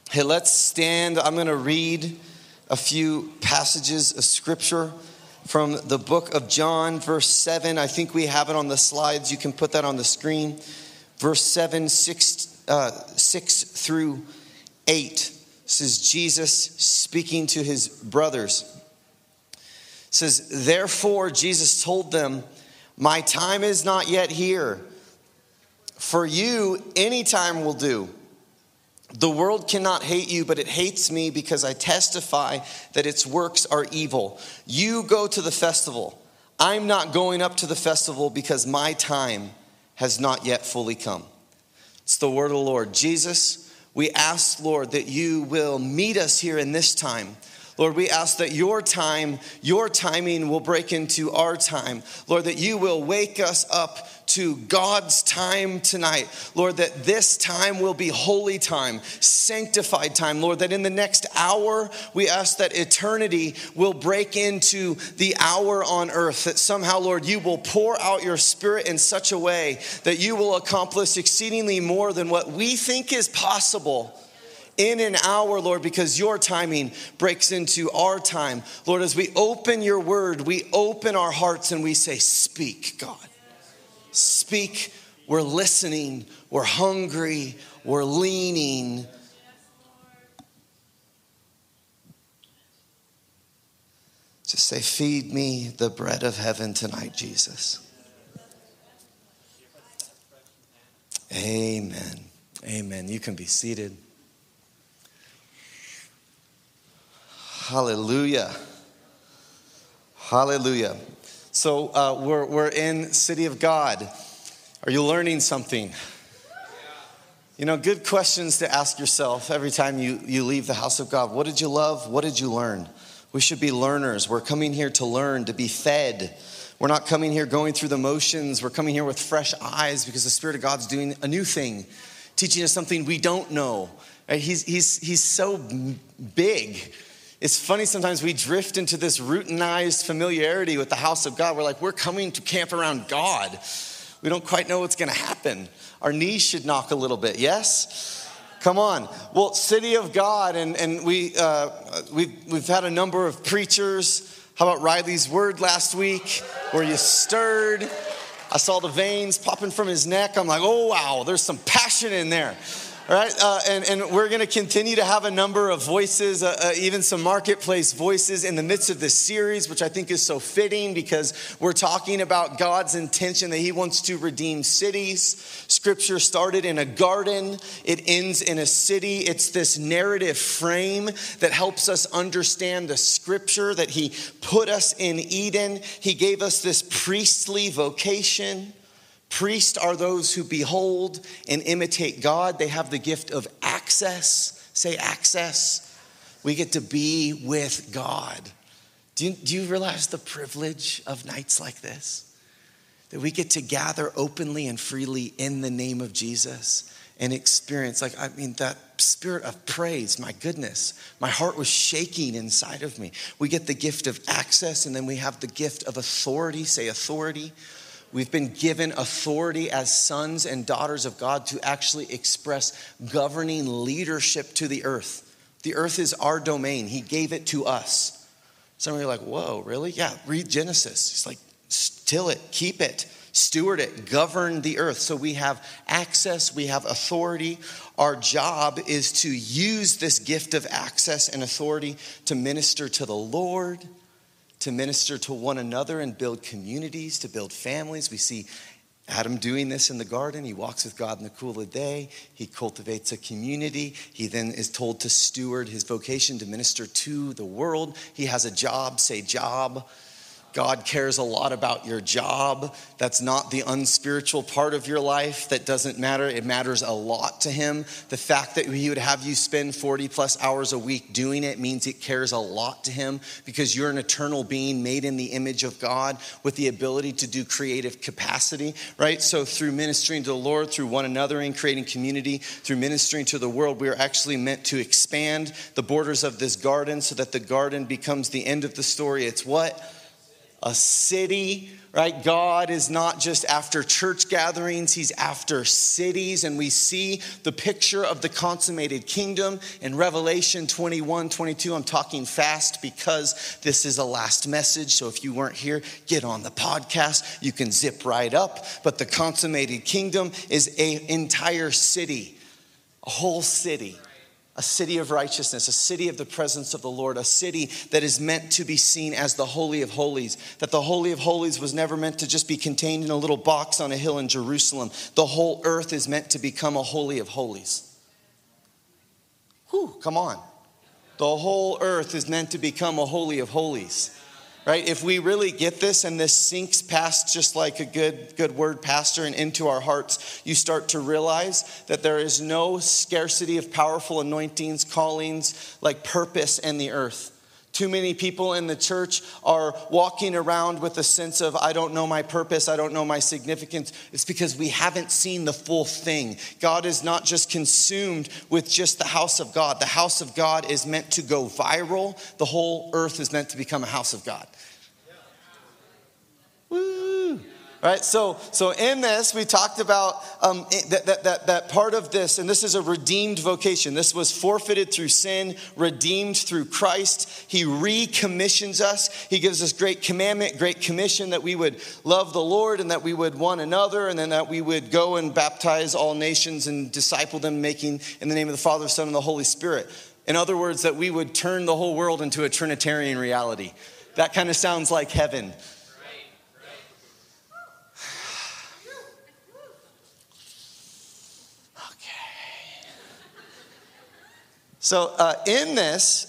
Hey, let's stand. I'm going to read a few passages of scripture from the book of John, verse 7. I think we have it on the slides. You can put that on the screen. Verse 7, 6 through 8. This is Jesus speaking to his brothers. It says, therefore, Jesus told them, my time is not yet here. For you, any time will do. The world cannot hate you, but it hates me because I testify that its works are evil. You go to the festival. I'm not going up to the festival because my time has not yet fully come. It's the word of the Lord. Jesus, we ask, Lord, that you will meet us here in this time. Lord, we ask that your time, your timing will break into our time. Lord, that you will wake us up to God's time tonight. Lord, that this time will be holy time, sanctified time. Lord, that in the next hour, we ask that eternity will break into the hour on earth. That somehow, Lord, you will pour out your spirit in such a way that you will accomplish exceedingly more than what we think is possible in an hour, Lord, because your timing breaks into our time. Lord, as we open your word, we open our hearts and we say, speak, God. Speak. We're listening. We're hungry. We're leaning. Just say, feed me the bread of heaven tonight, Jesus. Amen. Amen. You can be seated. Hallelujah. Hallelujah. So we're in City of God. Are you learning something? You know, good questions to ask yourself every time you leave the house of God. What did you love? What did you learn? We should be learners. We're coming here to learn, to be fed. We're not coming here going through the motions. We're coming here with fresh eyes because the Spirit of God's doing a new thing, teaching us something we don't know. Right? He's so big. It's funny, sometimes we drift into this routinized familiarity with the house of God. We're like, we're coming to camp around God. We don't quite know what's going to happen. Our knees should knock a little bit, yes? Come on. Well, City of God, and we've had a number of preachers. How about Riley's word last week, where you stirred? I saw the veins popping from his neck. I'm like, oh, wow, there's some passion in there. All right, and we're going to continue to have a number of voices, even some marketplace voices in the midst of this series, which I think is so fitting because we're talking about God's intention that he wants to redeem cities. Scripture started in a garden. It ends in a city. It's this narrative frame that helps us understand the scripture that he put us in Eden. He gave us this priestly vocation. Priests are those who behold and imitate God. They have the gift of access. Say access. We get to be with God. Do you realize the privilege of nights like this? That we get to gather openly and freely in the name of Jesus and experience, that spirit of praise, my goodness. My heart was shaking inside of me. We get the gift of access, and then we have the gift of authority. Say authority. We've been given authority as sons and daughters of God to actually express governing leadership to the earth. The earth is our domain. He gave it to us. Some of you are like, whoa, really? Yeah, read Genesis. It's like, till it, keep it, steward it, govern the earth. So we have access, we have authority. Our job is to use this gift of access and authority to minister to the Lord, to minister to one another and build communities, to build families. We see Adam doing this in the garden. He walks with God in the cool of the day. He cultivates a community. He then is told to steward his vocation to minister to the world. He has a job. Say job. God cares a lot about your job. That's not the unspiritual part of your life. That doesn't matter. It matters a lot to him. The fact that he would have you spend 40 plus hours a week doing it means it cares a lot to him because you're an eternal being made in the image of God with the ability to do creative capacity, right? So through ministering to the Lord, through one another and creating community, through ministering to the world, we are actually meant to expand the borders of this garden so that the garden becomes the end of the story. It's what? a city, right? God is not just after church gatherings, he's after cities. And we see the picture of the consummated kingdom in Revelation 21, 22. I'm talking fast because this is a last message. So if you weren't here, get on the podcast. You can zip right up. But the consummated kingdom is an entire city, a whole city. A city of righteousness, a city of the presence of the Lord, a city that is meant to be seen as the Holy of Holies. That the Holy of Holies was never meant to just be contained in a little box on a hill in Jerusalem. The whole earth is meant to become a Holy of Holies. Whew, come on. The whole earth is meant to become a Holy of Holies. Right? If we really get this and this sinks past just like a good word pastor and into our hearts, you start to realize that there is no scarcity of powerful anointings, callings, like purpose in the earth. Too many people in the church are walking around with a sense of, I don't know my purpose, I don't know my significance. It's because we haven't seen the full thing. God is not just consumed with just the house of God. The house of God is meant to go viral. The whole earth is meant to become a house of God. Woo! Right, so in this, we talked about that part of this, and this is a redeemed vocation. This was forfeited through sin, redeemed through Christ. He recommissions us. He gives us great commandment, great commission that we would love the Lord and that we would one another, and then that we would go and baptize all nations and disciple them, making in the name of the Father, Son, and the Holy Spirit. In other words, that we would turn the whole world into a Trinitarian reality. That kind of sounds like heaven. So in this,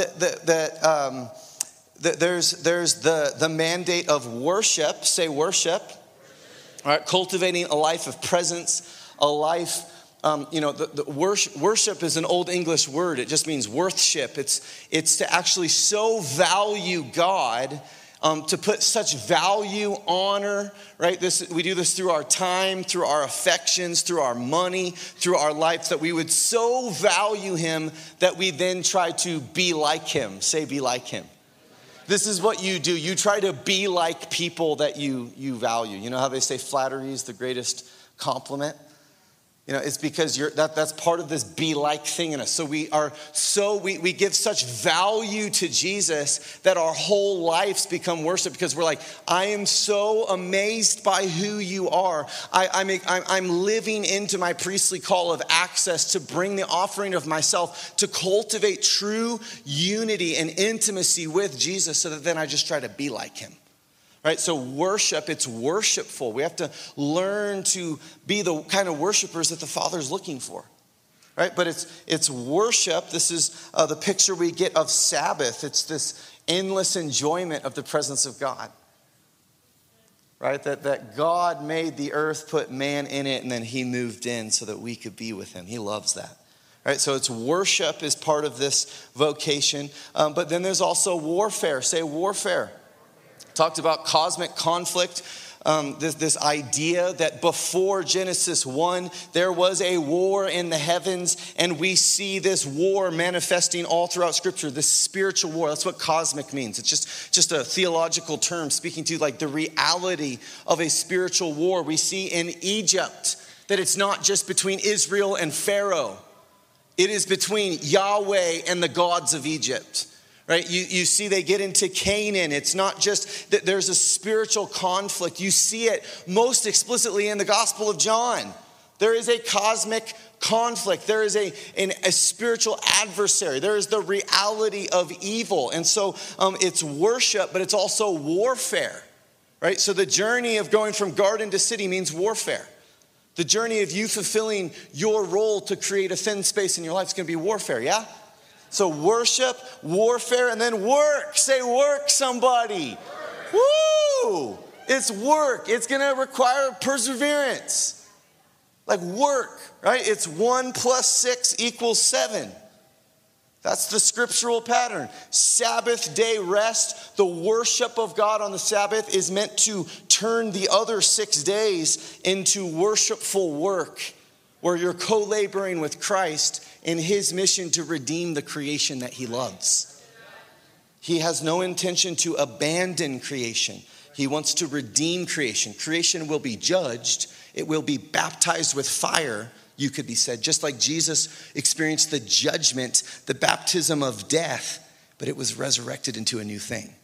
there's the mandate of worship. Say worship. All right, cultivating a life of presence, a life. The worship is an old English word. It just means worthship. It's to actually so value God. To put such value, honor, right? We do this through our time, through our affections, through our money, through our life, that we would so value him that we then try to be like him. Say, be like him. This is what you do. You try to be like people that you value. You know how they say flattery is the greatest compliment? You know, it's because that's part of this be like thing in us. So we give such value to Jesus that our whole lives become worship, because we're like, I am so amazed by who you are. I'm living into my priestly call of access to bring the offering of myself to cultivate true unity and intimacy with Jesus, so that then I just try to be like him. Right, so worship, it's worshipful. We have to learn to be the kind of worshipers that the Father's looking for. Right, but it's worship. This is the picture we get of Sabbath. It's this endless enjoyment of the presence of God. Right, that God made the earth, put man in it, and then he moved in so that we could be with him. He loves that. Right, so it's worship is part of this vocation. But then there's also warfare. Say warfare. Talked about cosmic conflict, this idea that before Genesis 1, there was a war in the heavens, and we see this war manifesting all throughout Scripture, this spiritual war. That's what cosmic means. It's just a theological term speaking to like the reality of a spiritual war. We see in Egypt that it's not just between Israel and Pharaoh. It is between Yahweh and the gods of Egypt. Right, you see they get into Canaan. It's not just that there's a spiritual conflict. You see it most explicitly in the Gospel of John. There is a cosmic conflict. There is a spiritual adversary. There is the reality of evil. And so it's worship, but it's also warfare. Right, so the journey of going from garden to city means warfare. The journey of you fulfilling your role to create a thin space in your life is going to be warfare, yeah? So worship, warfare, and then work. Say work, somebody. Work. Woo! It's work. It's going to require perseverance. Like work, right? It's 1 + 6 = 7. That's the scriptural pattern. Sabbath day rest, the worship of God on the Sabbath is meant to turn the other 6 days into worshipful work, where you're co-laboring with Christ in his mission to redeem the creation that he loves. He has no intention to abandon creation. He wants to redeem creation. Creation will be judged. It will be baptized with fire, you could be said, just like Jesus experienced the judgment, the baptism of death, but it was resurrected into a new thing.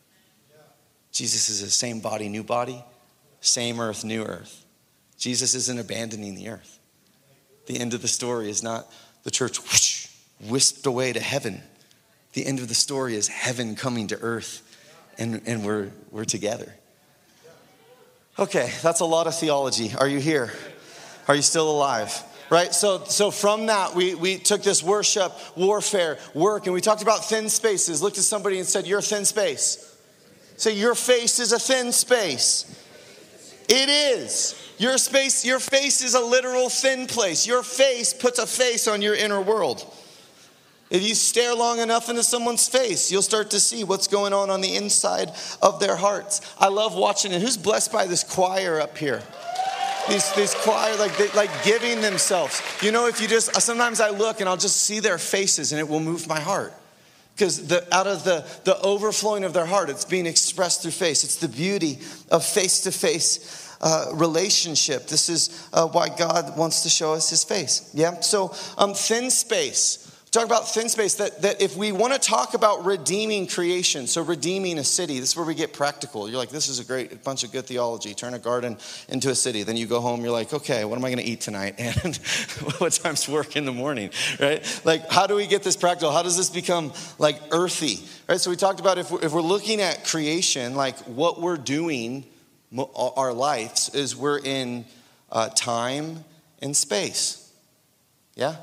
Jesus is the same body, new body, same earth, new earth. Jesus isn't abandoning the earth. The end of the story is not the church whoosh, whisked away to heaven. The end of the story is heaven coming to earth, and we're together. Okay, that's a lot of theology. Are you here? Are you still alive? Right? So from that, we took this worship, warfare, work, and we talked about thin spaces. Looked at somebody and said, you're a thin space. Say, your face is a thin space. It is. Your face is a literal thin place. Your face puts a face on your inner world. If you stare long enough into someone's face, you'll start to see what's going on the inside of their hearts. I love watching it. Who's blessed by this choir up here? These choir, like giving themselves. You know, if you just, sometimes I look and I'll just see their faces and it will move my heart. Because out of the overflowing of their heart, it's being expressed through face. It's the beauty of face-to-face relationship. This is why God wants to show us his face. Yeah. So thin space. Talk about thin space. That if we want to talk about redeeming creation, so redeeming a city, this is where we get practical. You're like, this is a bunch of good theology. Turn a garden into a city. Then you go home. You're like, okay, what am I going to eat tonight? And what time's work in the morning, right? Like, how do we get this practical? How does this become like earthy, right? So we talked about if we're looking at creation, like what we're doing, our lives is we're in time and space. Yeah.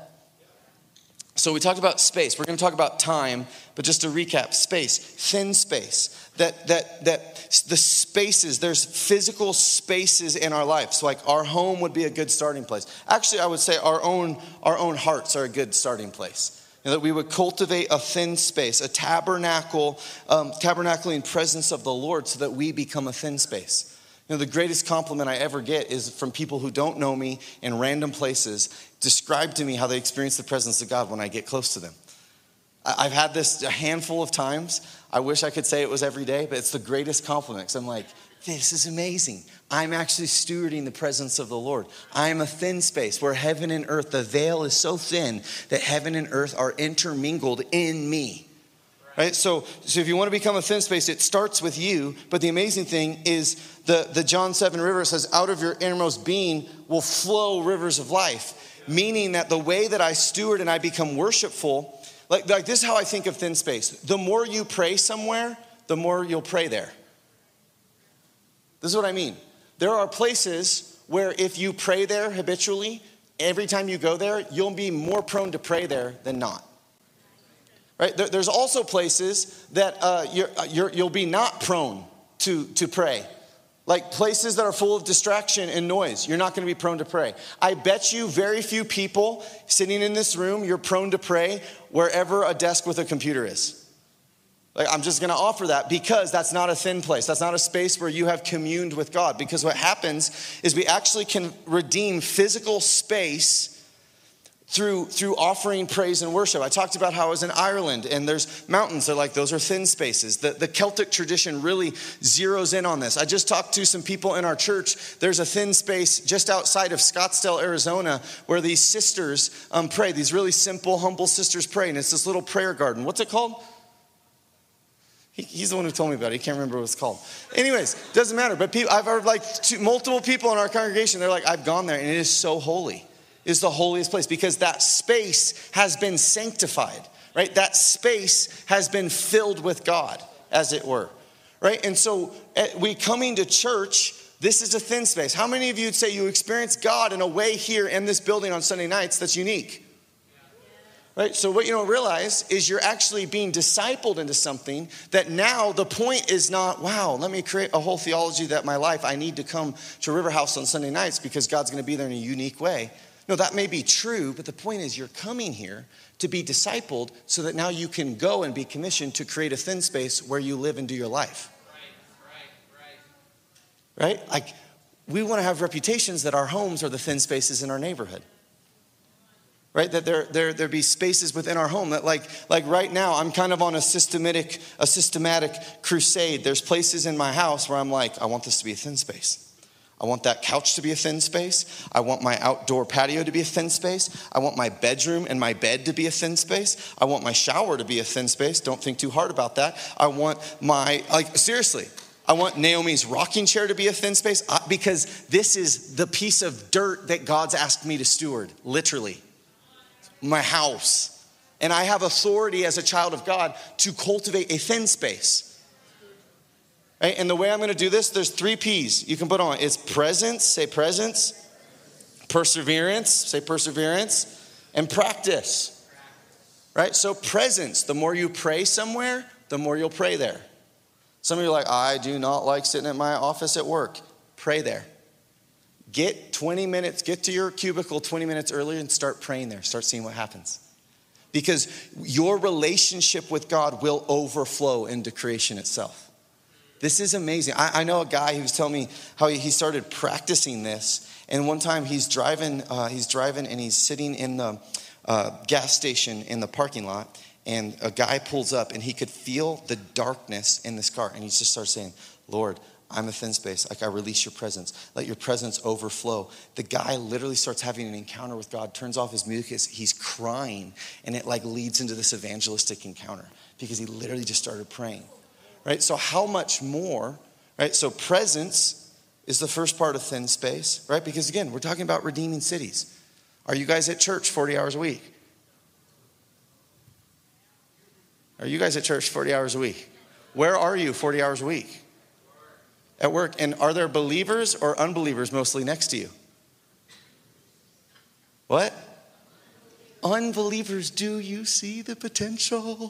So we talked about space. We're going to talk about time, but just to recap, space, thin space. That the spaces, there's physical spaces in our life. So like our home would be a good starting place. Actually, I would say our own hearts are a good starting place. That we would cultivate a thin space, a tabernacling presence of the Lord so that we become a thin space. You know, the greatest compliment I ever get is from people who don't know me in random places, describe to me how they experience the presence of God when I get close to them. I've had this a handful of times. I wish I could say it was every day, but it's the greatest compliment. Because I'm like, this is amazing. I'm actually stewarding the presence of the Lord. I'm a thin space where heaven and earth, the veil is so thin that heaven and earth are intermingled in me. Right? So if you want to become a thin space, it starts with you. But the amazing thing is the John 7 river says, out of your innermost being will flow rivers of life. Meaning that the way that I steward and I become worshipful, like this is how I think of thin space. The more you pray somewhere, the more you'll pray there. This is what I mean. There are places where if you pray there habitually, every time you go there, you'll be more prone to pray there than not. Right? There's also places that you'll be not prone to pray. Like places that are full of distraction and noise. You're not going to be prone to pray. I bet you very few people sitting in this room, you're prone to pray wherever a desk with a computer is. Like, I'm just going to offer that because that's not a thin place. That's not a space where you have communed with God. Because what happens is we actually can redeem physical space through offering praise and worship. I talked about how I was in Ireland and there's mountains. They're like, those are thin spaces. The Celtic tradition really zeroes in on this. I just talked to some people in our church. There's a thin space just outside of Scottsdale, Arizona, where these sisters pray. These really simple, humble sisters pray. And it's this little prayer garden. What's it called? He's the one who told me about it. He can't remember what it's called. Anyways, doesn't matter. But I've heard like multiple people in our congregation. They're like, I've gone there and it is so holy. Is the holiest place because that space has been sanctified, right? That space has been filled with God, as it were, right? And so we coming to church, this is a thin space. How many of you would say you experience God in a way here in this building on Sunday nights that's unique? Right? So what you don't realize is you're actually being discipled into something that now the point is not, wow, let me create a whole theology that my life, I need to come to River House on Sunday nights because God's going to be there in a unique way. No, that may be true, but the point is you're coming here to be discipled so that now you can go and be commissioned to create a thin space where you live and do your life. Right? Like, we want to have reputations that our homes are the thin spaces in our neighborhood. right? That there be spaces within our home that like right now, I'm kind of on a systematic crusade. There's places in my house where I'm like, I want this to be a thin space. I want that couch to be a thin space. I want my outdoor patio to be a thin space. I want my bedroom and my bed to be a thin space. I want my shower to be a thin space. Don't think too hard about that. I want seriously, I want Naomi's rocking chair to be a thin space because this is the piece of dirt that God's asked me to steward, literally. My house. And I have authority as a child of God to cultivate a thin space. Right? And the way I'm going to do this, there's 3 P's you can put on. It's presence, say presence. Perseverance, say perseverance. And practice. Right? So presence, the more you pray somewhere, the more you'll pray there. Some of you are like, I do not like sitting at my office at work. Pray there. Get 20 minutes, get to your cubicle 20 minutes earlier and start praying there. Start seeing what happens. Because your relationship with God will overflow into creation itself. This is amazing. I know a guy who was telling me how he started practicing this. And one time he's driving and he's sitting in the gas station in the parking lot. And a guy pulls up and he could feel the darkness in this car. And he just starts saying, Lord, I'm a thin space. Like I release your presence. Let your presence overflow. The guy literally starts having an encounter with God, turns off his music. He's crying. And it like leads into this evangelistic encounter because he literally just started praying. Right? So how much more, right? So presence is the first part of thin space, right? Because again, we're talking about redeeming cities. Are you guys at church 40 hours a week? Are you guys at church 40 hours a week? Where are you 40 hours a week? At work. And are there believers or unbelievers mostly next to you? What? Unbelievers, do you see the potential?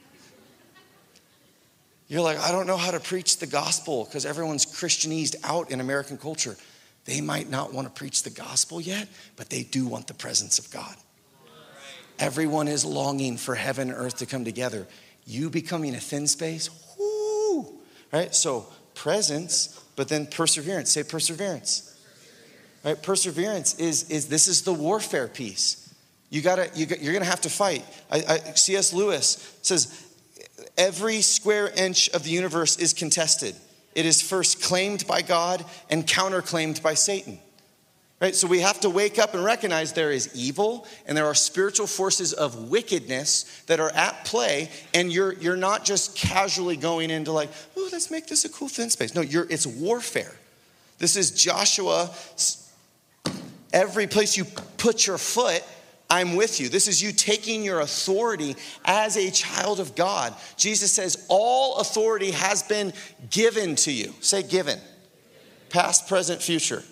You're like, I don't know how to preach the gospel because everyone's Christianized out in American culture. They might not want to preach the gospel yet, but they do want the presence of God. Everyone is longing for heaven and earth to come together. You becoming a thin space, whoo, right? So presence, but then perseverance. Say perseverance. Right? Perseverance is this is the warfare piece. You're gonna have to fight. C.S. Lewis says, every square inch of the universe is contested. It is first claimed by God and counterclaimed by Satan. Right? So we have to wake up and recognize there is evil and there are spiritual forces of wickedness that are at play, and you're not just casually going into like, oh, let's make this a cool thin space. No, it's warfare. This is Joshua. Every place you put your foot, I'm with you. This is you taking your authority as a child of God. Jesus says, all authority has been given to you. Say given. Past, present, future.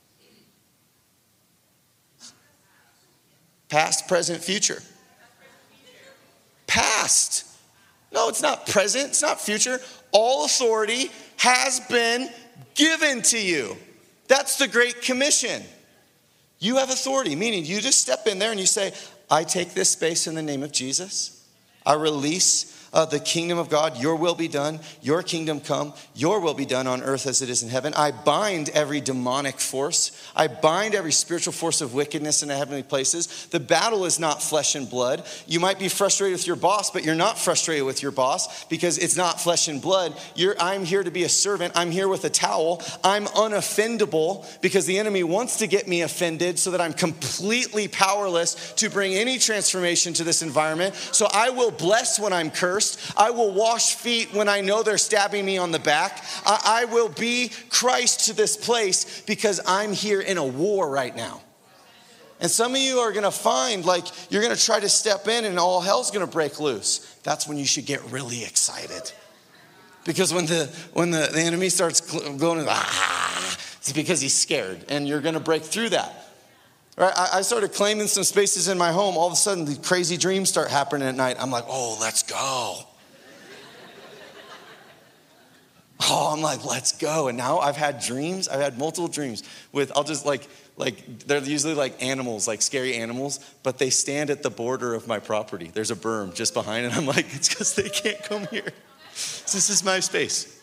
Past, present, future. Past. No, it's not present. It's not future. All authority has been given to you. That's the Great Commission. You have authority, meaning you just step in there and you say, I take this space in the name of Jesus. I release the kingdom of God. Your will be done. Your kingdom come. Your will be done on earth as it is in heaven. I bind every demonic force. I bind every spiritual force of wickedness in the heavenly places. The battle is not flesh and blood. You might be frustrated with your boss, but you're not frustrated with your boss because it's not flesh and blood. I'm here to be a servant. I'm here with a towel. I'm unoffendable because the enemy wants to get me offended so that I'm completely powerless to bring any transformation to this environment. So I will bless when I'm cursed. I will wash feet when I know they're stabbing me on the back. I will be Christ to this place because I'm here in a war right now. And some of you are going to find like you're going to try to step in and all hell's going to break loose. That's when you should get really excited. Because when the enemy starts going, it's because he's scared and you're going to break through that. Right? I started claiming some spaces in my home. All of a sudden, the crazy dreams start happening at night. I'm like, oh, let's go. Oh, I'm like, let's go. And now I've had dreams. I've had multiple dreams with, I'll just like they're usually like animals, like scary animals, but they stand at the border of my property. There's a berm just behind it. I'm like, it's because they can't come here. This is my space.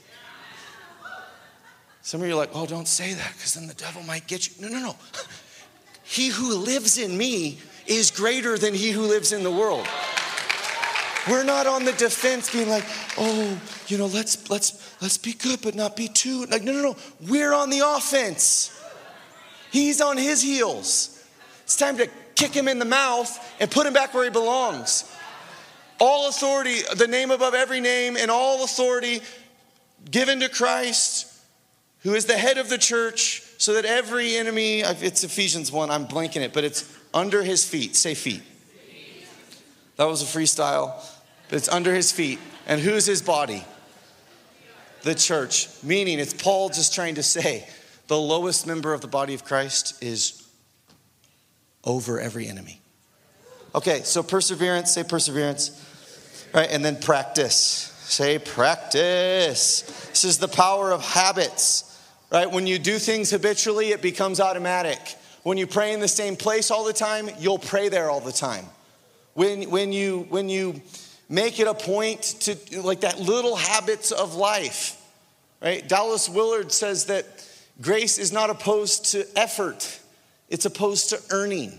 Some of you are like, oh, don't say that because then the devil might get you. No. He who lives in me is greater than he who lives in the world. We're not on the defense being like, oh, let's be good but not be too. Like, no. We're on the offense. He's on his heels. It's time to kick him in the mouth and put him back where he belongs. All authority, the name above every name, and all authority given to Christ, who is the head of the church, so that every enemy, it's Ephesians 1, I'm blanking it, but it's under his feet. Say feet. That was a freestyle, but it's under his feet. And who's his body? The church. Meaning, it's Paul just trying to say, the lowest member of the body of Christ is over every enemy. Okay, so perseverance, say perseverance. Right, and then practice. Say practice. This is the power of habits. Right, when you do things habitually, it becomes automatic. When you pray in the same place all the time, you'll pray there all the time. When you make it a point to, like, that little habits of life. Right, Dallas Willard says that grace is not opposed to effort. It's opposed to earning.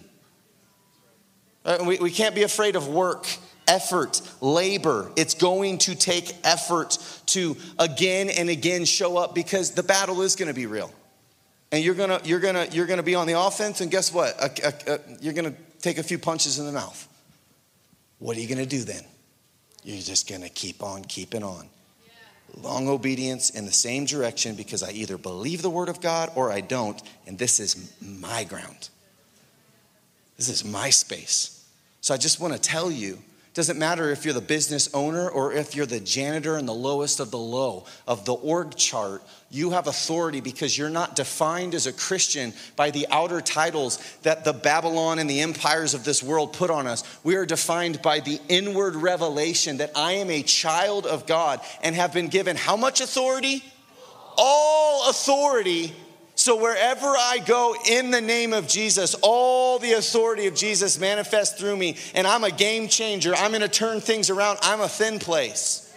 We can't be afraid of work, effort, labor. It's going to take effort to again and again show up, because the battle is going to be real. And you're going to be on the offense, and guess what? You're going to take a few punches in the mouth. What are you going to do then? You're just going to keep on keeping on. Long obedience in the same direction, because I either believe the word of God or I don't, and this is my ground. This is my space. So I just want to tell you, it doesn't matter if you're the business owner or if you're the janitor and the lowest of the low of the org chart, you have authority, because you're not defined as a Christian by the outer titles that the Babylon and the empires of this world put on us. We are defined by the inward revelation that I am a child of God and have been given how much authority? All authority. So wherever I go in the name of Jesus, all the authority of Jesus manifests through me, and I'm a game changer. I'm going to turn things around. I'm a thin place.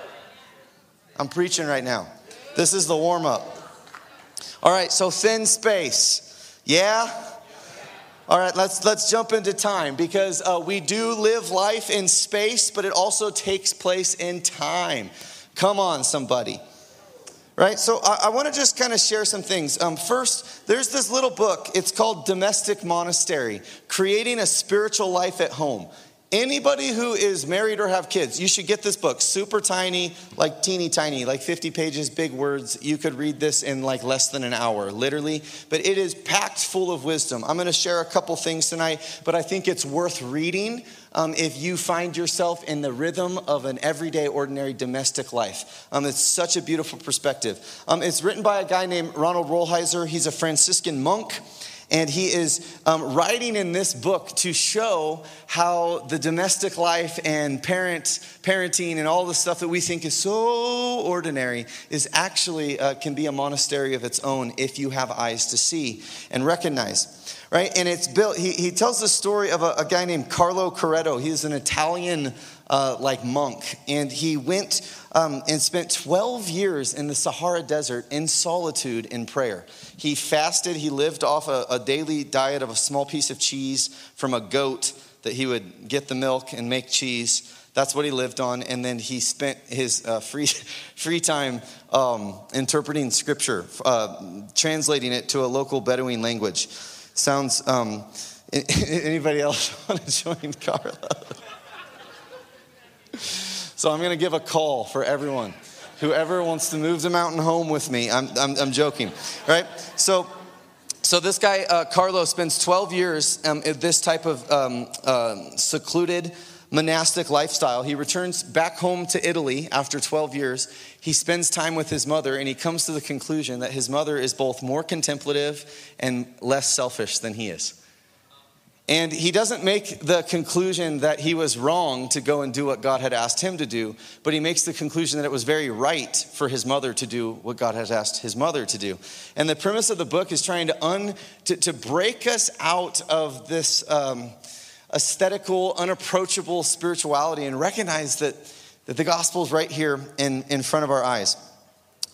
I'm preaching right now. This is the warm up. All right, so thin space. Yeah? All right, let's jump into time, because we do live life in space, but it also takes place in time. Come on, somebody. Right, so I want to just kind of share some things. First, there's this little book. It's called Domestic Monastery, Creating a Spiritual Life at Home. Anybody who is married or have kids, you should get this book. Super tiny, like teeny tiny, like 50 pages, big words. You could read this in like less than an hour, literally. But it is packed full of wisdom. I'm going to share a couple things tonight, but I think it's worth reading if you find yourself in the rhythm of an everyday, ordinary domestic life. It's such a beautiful perspective. It's written by a guy named Ronald Rolheiser. He's a Franciscan monk. And he is writing in this book to show how the domestic life and parenting and all the stuff that we think is so ordinary is actually can be a monastery of its own if you have eyes to see and recognize. Right? And it's built, he tells the story of a guy named Carlo Coretto. He's an Italian monk. And he went and spent 12 years in the Sahara Desert in solitude in prayer. He fasted. He lived off a daily diet of a small piece of cheese from a goat that he would get the milk and make cheese. That's what he lived on. And then he spent his free time interpreting scripture, translating it to a local Bedouin language. Sounds, anybody else want to join Carlo? So I'm going to give a call for everyone. Whoever wants to move the mountain home with me. I'm joking, right? So this guy, Carlo, spends 12 years in this type of secluded monastic lifestyle. He returns back home to Italy after 12 years. He spends time with his mother, and he comes to the conclusion that his mother is both more contemplative and less selfish than he is. And he doesn't make the conclusion that he was wrong to go and do what God had asked him to do, but he makes the conclusion that it was very right for his mother to do what God has asked his mother to do. And the premise of the book is trying to break us out of this aesthetical, unapproachable spirituality and recognize that the gospel is right here in front of our eyes.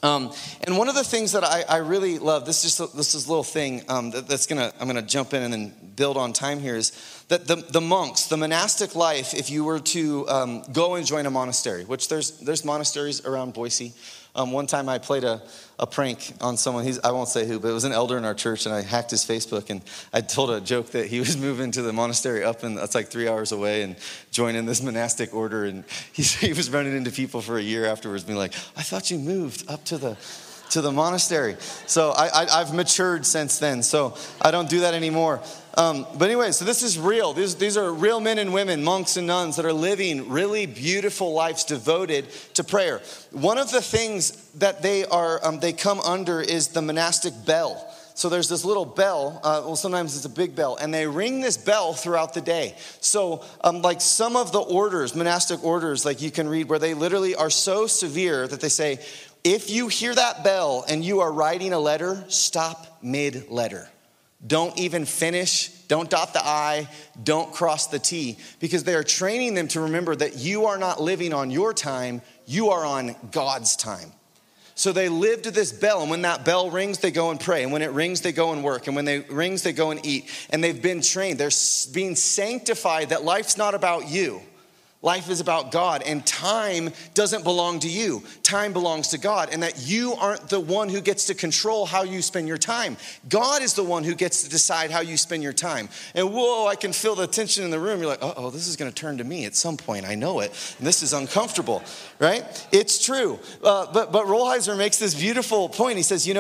And one of the things that I really love, this is a little thing I'm gonna jump in and then build on time here, is that the monks, the monastic life, if you were to go and join a monastery, which there's monasteries around Boise. One time I played a prank on someone, I won't say who, but it was an elder in our church, and I hacked his Facebook, and I told a joke that he was moving to the monastery that's like 3 hours away and joining this monastic order, and he was running into people for a year afterwards being like, I thought you moved up to the monastery. So I've matured since then, so I don't do that anymore. But anyway, so this is real. These are real men and women, monks and nuns, that are living really beautiful lives devoted to prayer. One of the things that they come under is the monastic bell. So there's this little bell, sometimes it's a big bell, and they ring this bell throughout the day. So like some of the orders, monastic orders, like you can read, where they literally are so severe that they say, if you hear that bell and you are writing a letter, stop mid-letter. Don't even finish. Don't dot the I. Don't cross the T. Because they are training them to remember that you are not living on your time. You are on God's time. So they live to this bell. And when that bell rings, they go and pray. And when it rings, they go and work. And when it rings, they go and eat. And they've been trained. They're being sanctified that life's not about you. Life is about God, and time doesn't belong to you. Time belongs to God, and that you aren't the one who gets to control how you spend your time. God is the one who gets to decide how you spend your time. And whoa, I can feel the tension in the room. You're like, uh-oh, this is going to turn to me at some point. I know it, and this is uncomfortable, right? It's true. But Rolheiser makes this beautiful point. He says,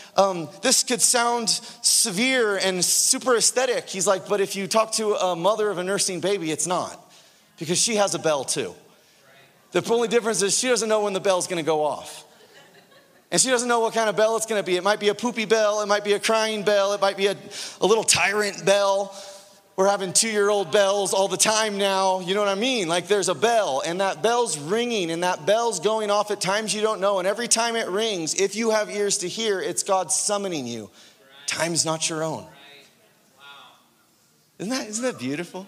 this could sound severe and super aesthetic. He's like, but if you talk to a mother of a nursing baby, it's not. Because she has a bell too. The only difference is she doesn't know when the bell's gonna go off. And she doesn't know what kind of bell it's gonna be. It might be a poopy bell, it might be a crying bell, it might be a little tyrant bell. We're having 2-year-old bells all the time now, you know what I mean? Like there's a bell, and that bell's ringing, and that bell's going off at times you don't know. And every time it rings, if you have ears to hear, it's God summoning you. Right. Time's not your own. Right. Wow. Isn't that beautiful?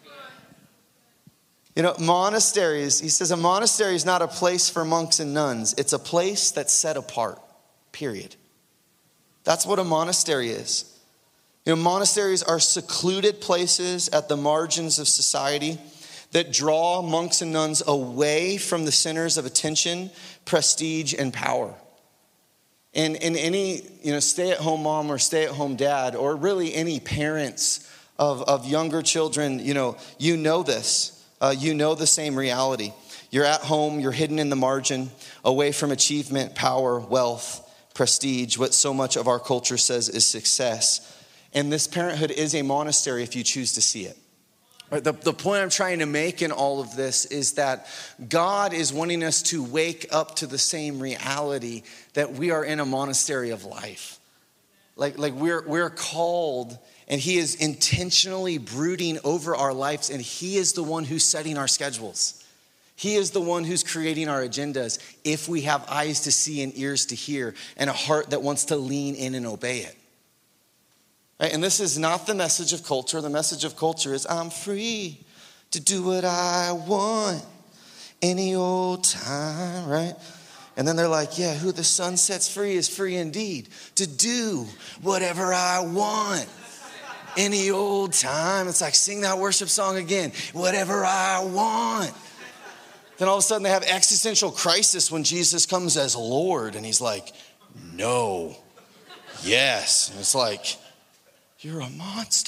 Monasteries, he says a monastery is not a place for monks and nuns. It's a place that's set apart, period. That's what a monastery is. Monasteries are secluded places at the margins of society that draw monks and nuns away from the centers of attention, prestige, and power. And any, stay-at-home mom or stay-at-home dad, or really any parents of younger children, you know this. You know the same reality. You're at home, you're hidden in the margin, away from achievement, power, wealth, prestige, what so much of our culture says is success. And this parenthood is a monastery if you choose to see it. Right, the point I'm trying to make in all of this is that God is wanting us to wake up to the same reality that we are in a monastery of life. Like we're called, and he is intentionally brooding over our lives, and he is the one who's setting our schedules. He is the one who's creating our agendas if we have eyes to see and ears to hear and a heart that wants to lean in and obey it. Right? And this is not the message of culture. The message of culture is I'm free to do what I want any old time, right? And then they're like, yeah, who the Son sets free is free indeed to do whatever I want any old time. It's like, sing that worship song again, whatever I want. Then all of a sudden they have existential crisis when Jesus comes as Lord, and he's like, no, yes. And it's like, you're a monster.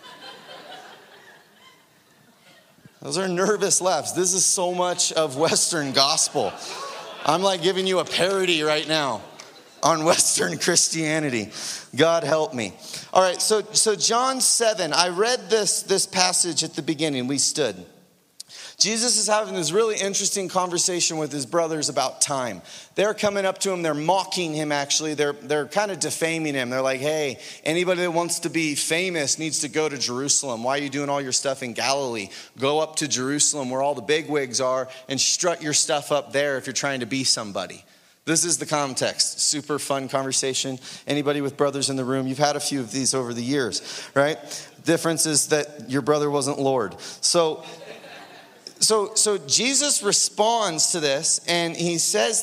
Those are nervous laughs. This is so much of Western gospel. I'm like giving you a parody right now on Western Christianity. God help me. All right, so John 7, I read this passage at the beginning. We stood. Jesus is having this really interesting conversation with his brothers about time. They're coming up to him. They're mocking him, actually. They're kind of defaming him. They're like, hey, anybody that wants to be famous needs to go to Jerusalem. Why are you doing all your stuff in Galilee? Go up to Jerusalem where all the bigwigs are and strut your stuff up there if you're trying to be somebody. This is the context. Super fun conversation. Anybody with brothers in the room, you've had a few of these over the years, right? Difference is that your brother wasn't Lord. So So Jesus responds to this, and he says,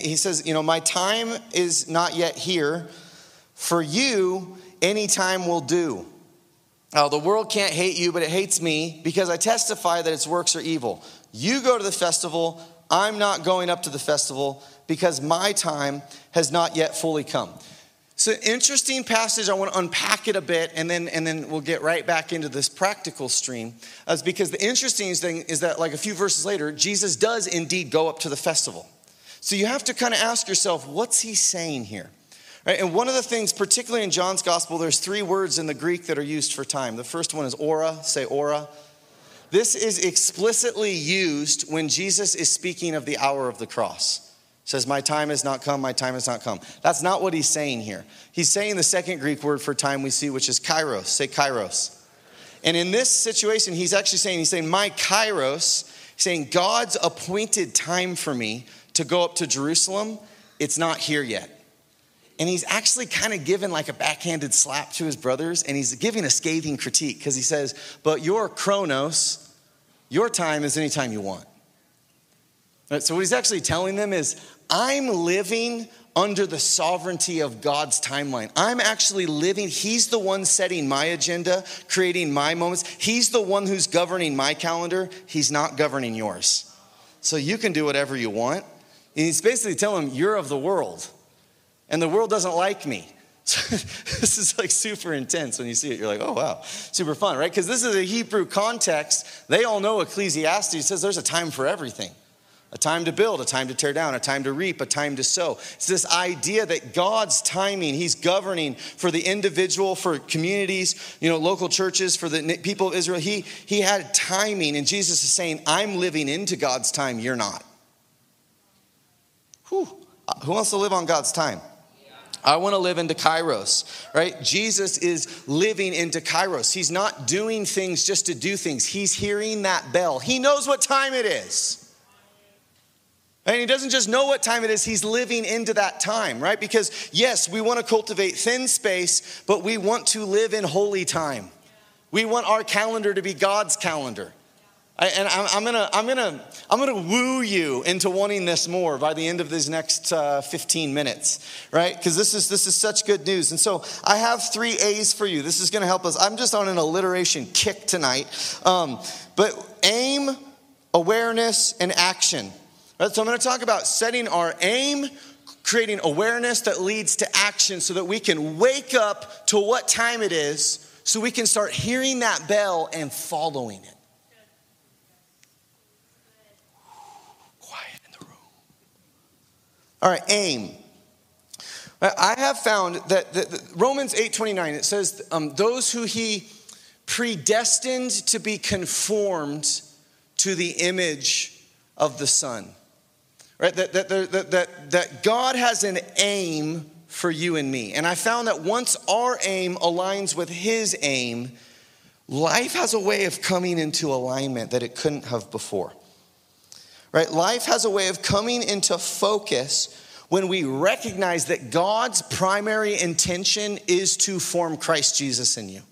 my time is not yet here. For you, any time will do. The world can't hate you, but it hates me because I testify that its works are evil. You go to the festival. I'm not going up to the festival because my time has not yet fully come. So interesting passage. I want to unpack it a bit, and then we'll get right back into this practical stream. Because the interesting thing is that like a few verses later, Jesus does indeed go up to the festival. So you have to kind of ask yourself, what's he saying here? Right? And one of the things, particularly in John's gospel, there's 3 words in the Greek that are used for time. The first one is ora. Say ora. This is explicitly used when Jesus is speaking of the hour of the cross. Says, my time has not come, my time has not come. That's not what he's saying here. He's saying the second Greek word for time we see, which is kairos. Say kairos. And in this situation, he's saying my kairos, he's saying God's appointed time for me to go up to Jerusalem, it's not here yet. And he's actually kind of given like a backhanded slap to his brothers, and he's giving a scathing critique because he says, but your chronos, your time is any time you want. Right, so what he's actually telling them is, I'm living under the sovereignty of God's timeline. I'm actually living, he's the one setting my agenda, creating my moments. He's the one who's governing my calendar. He's not governing yours. So you can do whatever you want. And he's basically telling them, you're of the world. And the world doesn't like me. So this is like super intense when you see it. You're like, oh, wow, super fun, right? Because this is a Hebrew context. They all know Ecclesiastes says there's a time for everything. A time to build, a time to tear down, a time to reap, a time to sow. It's this idea that God's timing, he's governing for the individual, for communities, local churches, for the people of Israel. He had timing, and Jesus is saying, I'm living into God's time, you're not. Who wants to live on God's time? I want to live into kairos, right? Jesus is living into kairos. He's not doing things just to do things. He's hearing that bell. He knows what time it is. And he doesn't just know what time it is, he's living into that time, right? Because yes, we want to cultivate thin space, but we want to live in holy time. We want our calendar to be God's calendar. And I'm gonna woo you into wanting this more by the end of these next 15 minutes, right? Because this is such good news. And so I have 3 A's for you. This is gonna help us. I'm just on an alliteration kick tonight. But aim, awareness, and action. Right, so I'm going to talk about setting our aim, creating awareness that leads to action so that we can wake up to what time it is so we can start hearing that bell and following it. Quiet in the room. All right, aim. I have found that Romans 8:29, it says, those who he predestined to be conformed to the image of the Son. Right, that God has an aim for you and me. And I found that once our aim aligns with his aim, life has a way of coming into alignment that it couldn't have before. Right? Life has a way of coming into focus when we recognize that God's primary intention is to form Christ Jesus in you.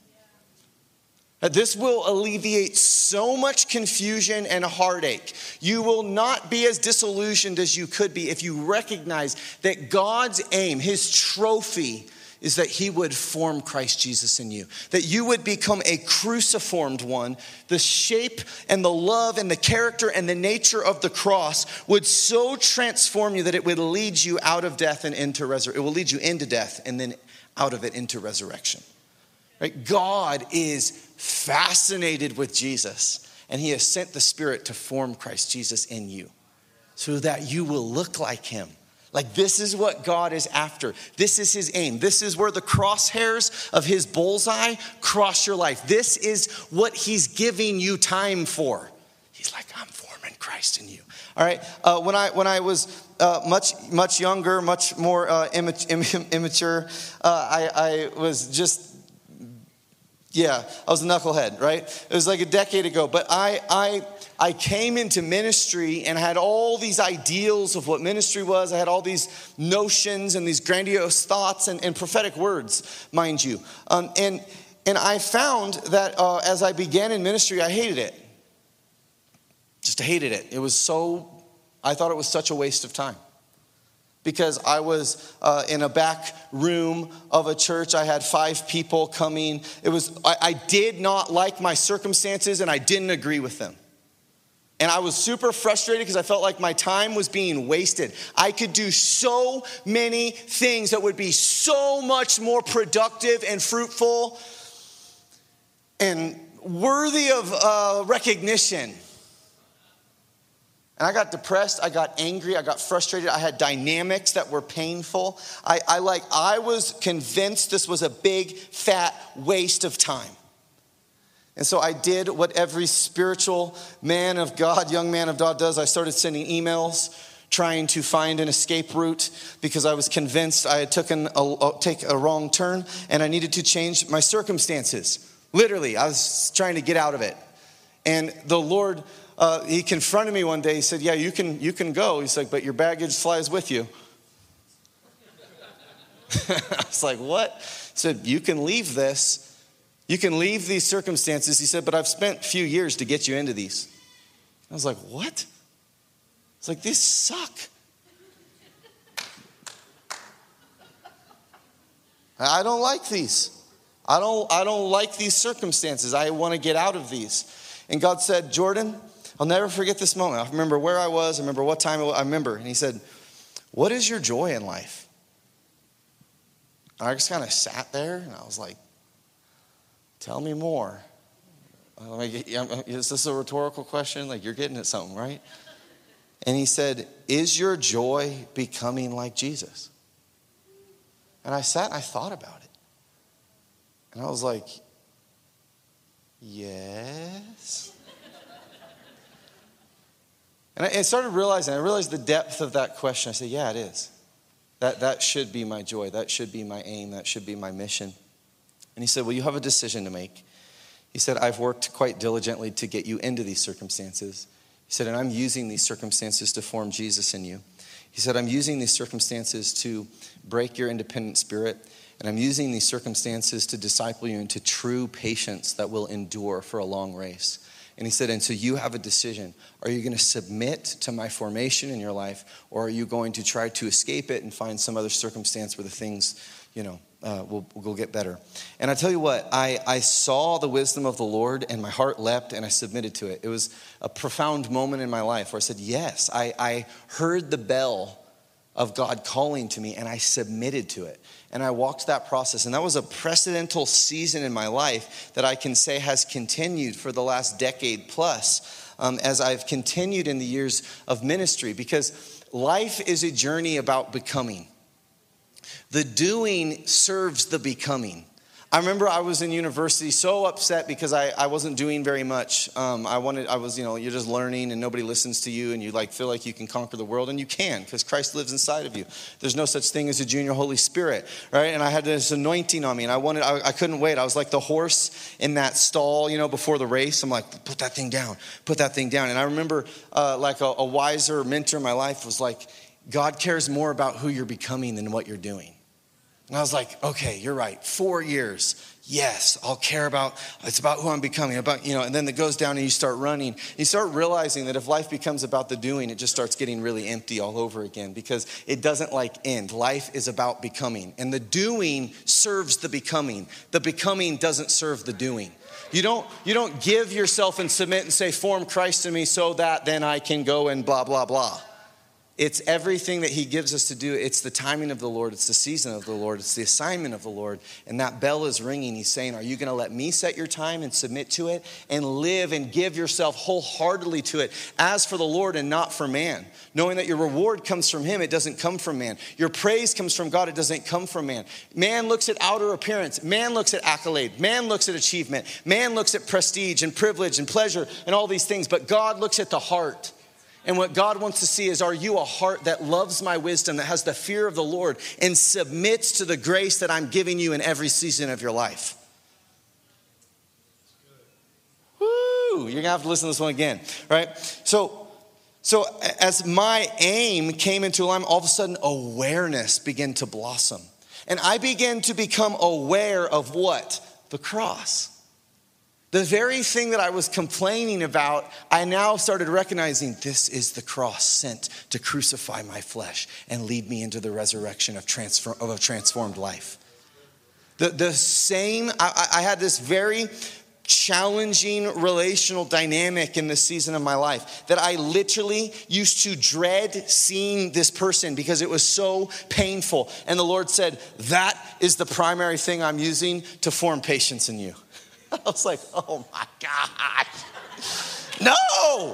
This will alleviate so much confusion and heartache. You will not be as disillusioned as you could be if you recognize that God's aim, his trophy, is that he would form Christ Jesus in you. That you would become a cruciformed one. The shape and the love and the character and the nature of the cross would so transform you that it would lead you out of death and into resurrection. It will lead you into death and then out of it into resurrection. Right? God is fascinated with Jesus, and he has sent the Spirit to form Christ Jesus in you so that you will look like him. Like, this is what God is after. This is his aim. This is where the crosshairs of his bullseye cross your life. This is what he's giving you time for. He's like, I'm forming Christ in you. All right. When I was much younger, much more immature, I was just. Yeah, I was a knucklehead, right? It was like a decade ago. But I came into ministry and had all these ideals of what ministry was. I had all these notions and these grandiose thoughts and prophetic words, mind you. And I found that as I began in ministry, I hated it. Just hated it. I thought it was such a waste of time. Because I was in a back room of a church. I had 5 people coming. I did not like my circumstances and I didn't agree with them. And I was super frustrated because I felt like my time was being wasted. I could do so many things that would be so much more productive and fruitful and worthy of recognition. And I got depressed, I got angry, I got frustrated, I had dynamics that were painful. I was convinced this was a big, fat waste of time. And so I did what every spiritual man of God, young man of God does. I started sending emails, trying to find an escape route because I was convinced I had taken a wrong turn and I needed to change my circumstances. Literally, I was trying to get out of it. And the Lord, he confronted me one day. He said, yeah, you can go. He's like, but your baggage flies with you. I was like, what? He said, you can leave this. You can leave these circumstances. He said, but I've spent a few years to get you into these. I was like, what? It's like, these suck. I don't like these. I don't like these circumstances. I want to get out of these. And God said, Jordan, I'll never forget this moment. I remember where I was. I remember what time it was. I remember. And he said, what is your joy in life? I just kind of sat there and I was like, tell me more. Is this a rhetorical question? Like, you're getting at something, right? And he said, is your joy becoming like Jesus? And I sat and I thought about it. And I was like, yes. And I started realizing, I realized the depth of that question. I said, yeah, it is. That should be my joy. That should be my aim. That should be my mission. And he said, well, you have a decision to make. He said, I've worked quite diligently to get you into these circumstances. He said, and I'm using these circumstances to form Jesus in you. He said, I'm using these circumstances to break your independent spirit. And I'm using these circumstances to disciple you into true patience that will endure for a long race. And he said, and so you have a decision. Are you going to submit to my formation in your life? Or are you going to try to escape it and find some other circumstance where the things, will get better? And I tell you what, I saw the wisdom of the Lord and my heart leapt and I submitted to it. It was a profound moment in my life where I said, yes, I heard the bell of God calling to me and I submitted to it. And I walked that process. And that was a precedental season in my life that I can say has continued for the last decade plus as I've continued in the years of ministry. Because life is a journey about becoming. The doing serves the becoming. I remember I was in university so upset because I wasn't doing very much. You're just learning and nobody listens to you and you feel like you can conquer the world, and you can because Christ lives inside of you. There's no such thing as a junior Holy Spirit, right? And I had this anointing on me and I couldn't wait. I was like the horse in that stall, before the race. I'm like, put that thing down. And I remember a wiser mentor in my life was like, God cares more about who you're becoming than what you're doing. And I was like, okay, you're right. 4 years. Yes, I'll care about, it's about who I'm becoming, and then it goes down and you start running. You start realizing that if life becomes about the doing, it just starts getting really empty all over again because it doesn't end. Life is about becoming, and the doing serves the becoming. The becoming doesn't serve the doing. You don't give yourself and submit and say, form Christ in me so that then I can go and blah, blah, blah. It's everything that he gives us to do. It's the timing of the Lord. It's the season of the Lord. It's the assignment of the Lord. And that bell is ringing. He's saying, are you going to let me set your time and submit to it and live and give yourself wholeheartedly to it as for the Lord and not for man? Knowing that your reward comes from him. It doesn't come from man. Your praise comes from God. It doesn't come from man. Man looks at outer appearance. Man looks at accolade. Man looks at achievement. Man looks at prestige and privilege and pleasure and all these things. But God looks at the heart. And what God wants to see is, are you a heart that loves my wisdom, that has the fear of the Lord and submits to the grace that I'm giving you in every season of your life? Woo! You're going to have to listen to this one again, right? So as my aim came into alignment, all of a sudden awareness began to blossom. And I began to become aware of what? The cross. The very thing that I was complaining about, I now started recognizing this is the cross sent to crucify my flesh and lead me into the resurrection of a transformed life. The same, I had this very challenging relational dynamic in this season of my life that I literally used to dread seeing this person because it was so painful. And the Lord said, that is the primary thing I'm using to form patience in you. I was like, oh my gosh, no.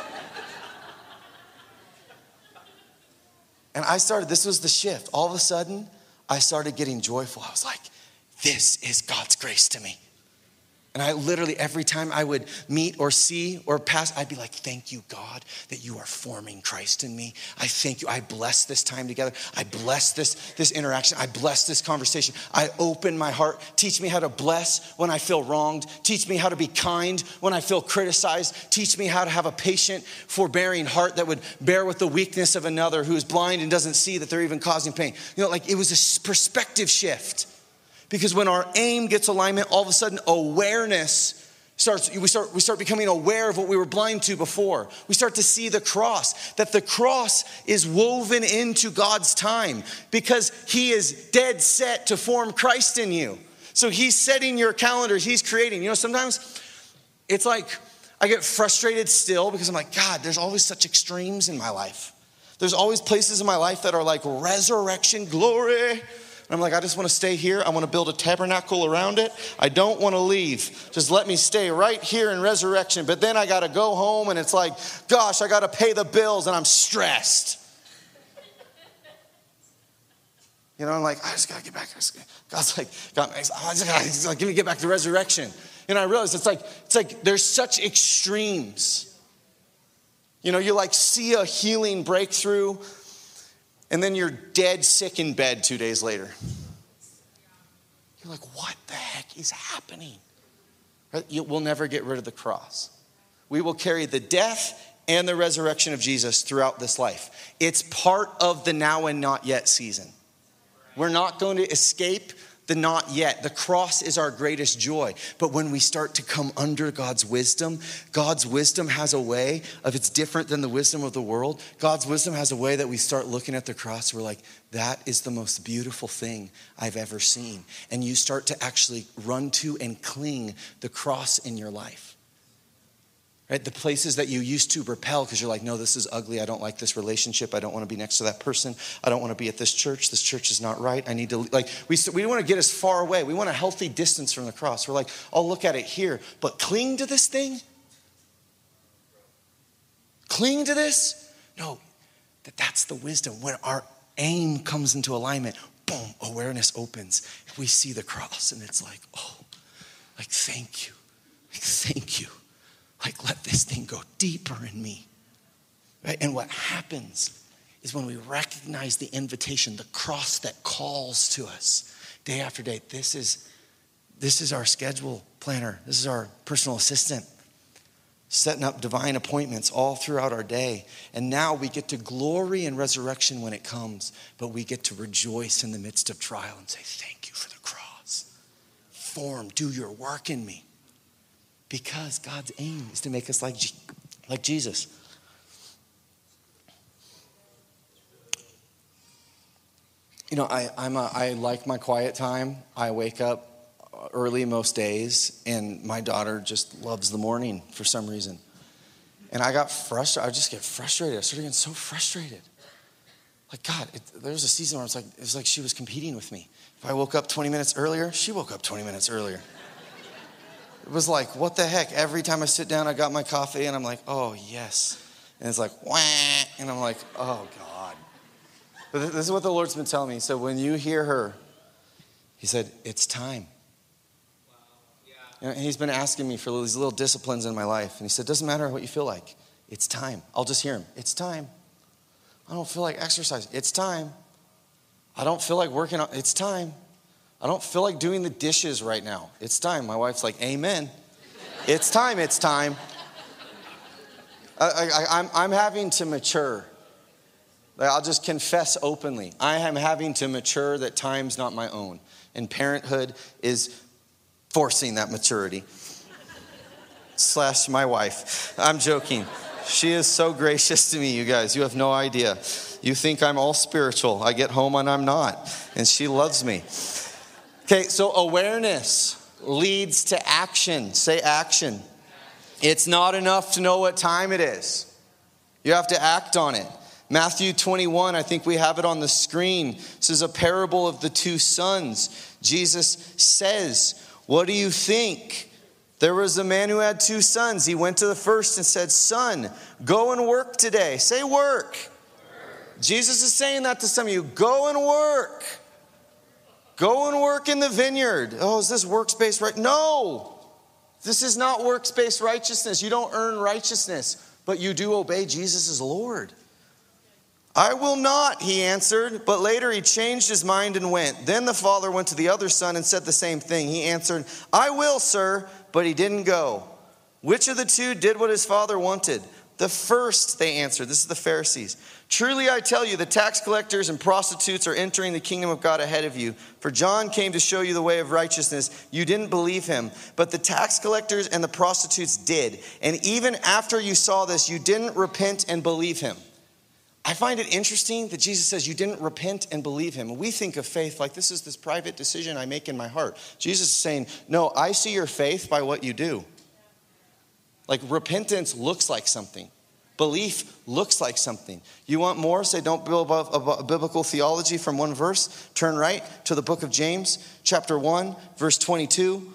And this was the shift. All of a sudden, I started getting joyful. I was like, this is God's grace to me. And I literally, every time I would meet or see or pass, I'd be like, thank you, God, that you are forming Christ in me. I thank you. I bless this time together. I bless this interaction. I bless this conversation. I open my heart. Teach me how to bless when I feel wronged. Teach me how to be kind when I feel criticized. Teach me how to have a patient, forbearing heart that would bear with the weakness of another who is blind and doesn't see that they're even causing pain. Like it was a perspective shift. Because when our aim gets alignment, all of a sudden awareness starts, we start becoming aware of what we were blind to before. We start to see the cross, that the cross is woven into God's time because he is dead set to form Christ in you. So he's setting your calendars, he's creating. Sometimes it's like I get frustrated still because I'm like, God, there's always such extremes in my life. There's always places in my life that are like resurrection glory. And I'm like, I just want to stay here. I want to build a tabernacle around it. I don't want to leave. Just let me stay right here in resurrection. But then I got to go home and it's like, gosh, I got to pay the bills and I'm stressed. I'm like, I just got to get back. God's like, He's like, give me get back to resurrection. And I realized it's like there's such extremes. You like see a healing breakthrough. And then you're dead sick in bed 2 days later. You're like, what the heck is happening? Right? We'll never get rid of the cross. We will carry the death and the resurrection of Jesus throughout this life. It's part of the now and not yet season. We're not going to escape the not yet. The cross is our greatest joy. But when we start to come under God's wisdom has a way of, it's different than the wisdom of the world. God's wisdom has a way that we start looking at the cross. We're like, that is the most beautiful thing I've ever seen. And you start to actually run to and cling the cross in your life. Right? The places that you used to repel because you're like, no, this is ugly. I don't like this relationship. I don't want to be next to that person. I don't want to be at this church. This church is not right. I need to, we don't want to get as far away. We want a healthy distance from the cross. We're like, I'll look at it here, but cling to this thing? Cling to this? No, that's the wisdom. When our aim comes into alignment, boom, awareness opens. We see the cross and it's like, oh, like, thank you. Like, thank you. Like, let this thing go deeper in me. Right? And what happens is when we recognize the invitation, the cross that calls to us day after day, this is our schedule planner. This is our personal assistant, setting up divine appointments all throughout our day. And now we get to glory in resurrection when it comes, but we get to rejoice in the midst of trial and say, thank you for the cross. Do your work in me. Because God's aim is to make us like Jesus. I like my quiet time. I wake up early most days, and my daughter just loves the morning for some reason. And I got frustrated. I just get frustrated. I started getting so frustrated. Like, God, there was a season where it was like she was competing with me. If I woke up 20 minutes earlier, she woke up 20 minutes earlier. It was like, what the heck? Every time I sit down, I got my coffee, and I'm like, oh, yes. And it's like, wah, and I'm like, oh, God. But this is what the Lord's been telling me. So when you hear her, he said, it's time. Wow. Yeah. And he's been asking me for these little disciplines in my life. And he said, doesn't matter what you feel like. It's time. I'll just hear him. It's time. I don't feel like exercise. It's time. I don't feel like working out. It's time. I don't feel like doing the dishes right now. It's time. My wife's like, amen. It's time. It's time. I'm having to mature. I'll just confess openly. I am having to mature that time's not my own. And parenthood is forcing that maturity. / my wife. I'm joking. She is so gracious to me, you guys. You have no idea. You think I'm all spiritual. I get home and I'm not. And she loves me. Okay, so awareness leads to action. Say action. It's not enough to know what time it is. You have to act on it. Matthew 21, I think we have it on the screen. This is a parable of the two sons. Jesus says, what do you think? There was a man who had two sons. He went to the first and said, son, go and work today. Say work. Jesus is saying that to some of you. Go and work. Go and work in the vineyard. Oh, is this works-based right? No. This is not works-based righteousness. You don't earn righteousness, but you do obey Jesus as Lord. I will not, he answered, but later he changed his mind and went. Then the father went to the other son and said the same thing. He answered, I will, sir, but he didn't go. Which of the two did what his father wanted? The first, they answered. This is the Pharisees. Truly I tell you, the tax collectors and prostitutes are entering the kingdom of God ahead of you. For John came to show you the way of righteousness. You didn't believe him, but the tax collectors and the prostitutes did. And even after you saw this, you didn't repent and believe him. I find it interesting that Jesus says you didn't repent and believe him. We think of faith like this is this private decision I make in my heart. Jesus is saying, no, I see your faith by what you do. Like repentance looks like something. Belief looks like something. You want more? Say, don't build a biblical theology from one verse. Turn right to the book of James, chapter 1, verse 22.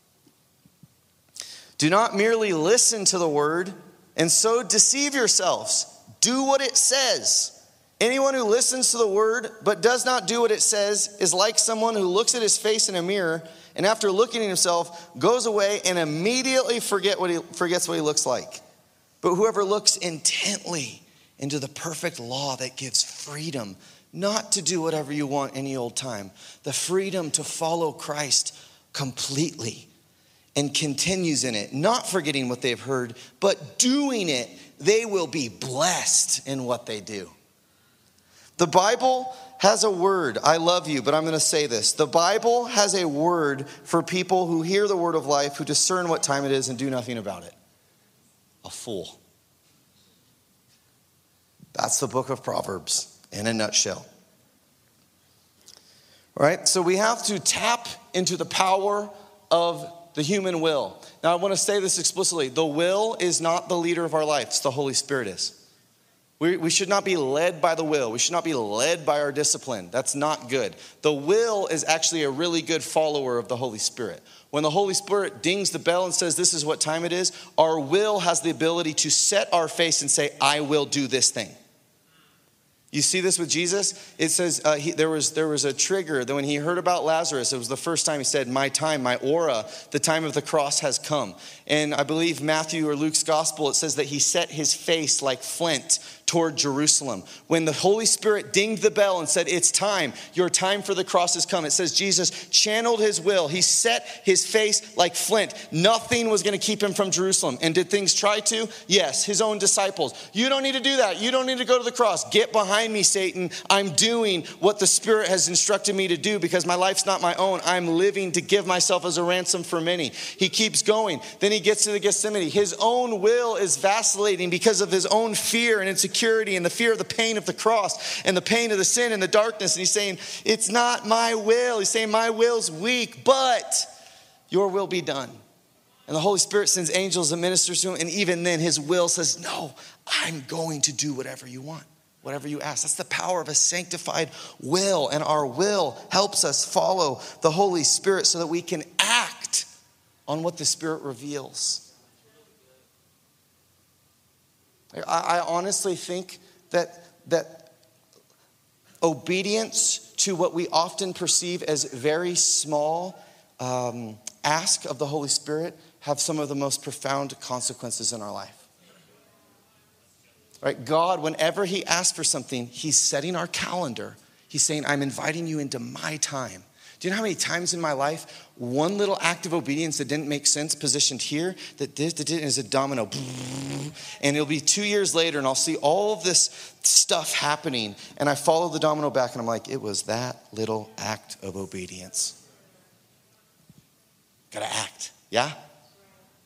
Do not merely listen to the word and so deceive yourselves. Do what it says. Anyone who listens to the word but does not do what it says is like someone who looks at his face in a mirror and after looking at himself goes away and immediately forgets what he looks like. But whoever looks intently into the perfect law that gives freedom, not to do whatever you want any old time, the freedom to follow Christ completely and continues in it, not forgetting what they've heard, but doing it, they will be blessed in what they do. The Bible has a word. I love you, but I'm going to say this. The Bible has a word for people who hear the word of life, who discern what time it is and do nothing about it. A fool. That's the book of Proverbs in a nutshell. All right, so we have to tap into the power of the human will. Now, I want to say this explicitly. The will is not the leader of our life. It's the Holy Spirit is. We should not be led by the will. We should not be led by our discipline. That's not good. The will is actually a really good follower of the Holy Spirit. When the Holy Spirit dings the bell and says this is what time it is, our will has the ability to set our face and say, I will do this thing. You see this with Jesus? It says there was a trigger that when he heard about Lazarus, it was the first time he said, my time, my aura, the time of the cross has come. And I believe Matthew or Luke's gospel, it says that he set his face like flint toward Jerusalem. When the Holy Spirit dinged the bell and said, it's time, your time for the cross has come. It says Jesus channeled his will. He set his face like flint. Nothing was going to keep him from Jerusalem. And did things try to? Yes, his own disciples. You don't need to do that. You don't need to go to the cross. Get behind me, Satan. I'm doing what the Spirit has instructed me to do because my life's not my own. I'm living to give myself as a ransom for many. He keeps going. Then he gets to the Gethsemane. His own will is vacillating because of his own fear and insecurity and the fear of the pain of the cross and the pain of the sin and the darkness. And he's saying, it's not my will. He's saying, my will's weak, but your will be done. And the Holy Spirit sends angels and ministers to him. And even then his will says, no, I'm going to do whatever you want, whatever you ask. That's the power of a sanctified will. And our will helps us follow the Holy Spirit so that we can act on what the Spirit reveals. I honestly think that obedience to what we often perceive as very small ask of the Holy Spirit have some of the most profound consequences in our life. Right? God, whenever he asks for something, he's setting our calendar. He's saying, I'm inviting you into my time. Do you know how many times in my life, one little act of obedience that didn't make sense positioned here, that did is a domino. And it'll be 2 years later and I'll see all of this stuff happening. And I follow the domino back and I'm like, it was that little act of obedience. Gotta act, yeah?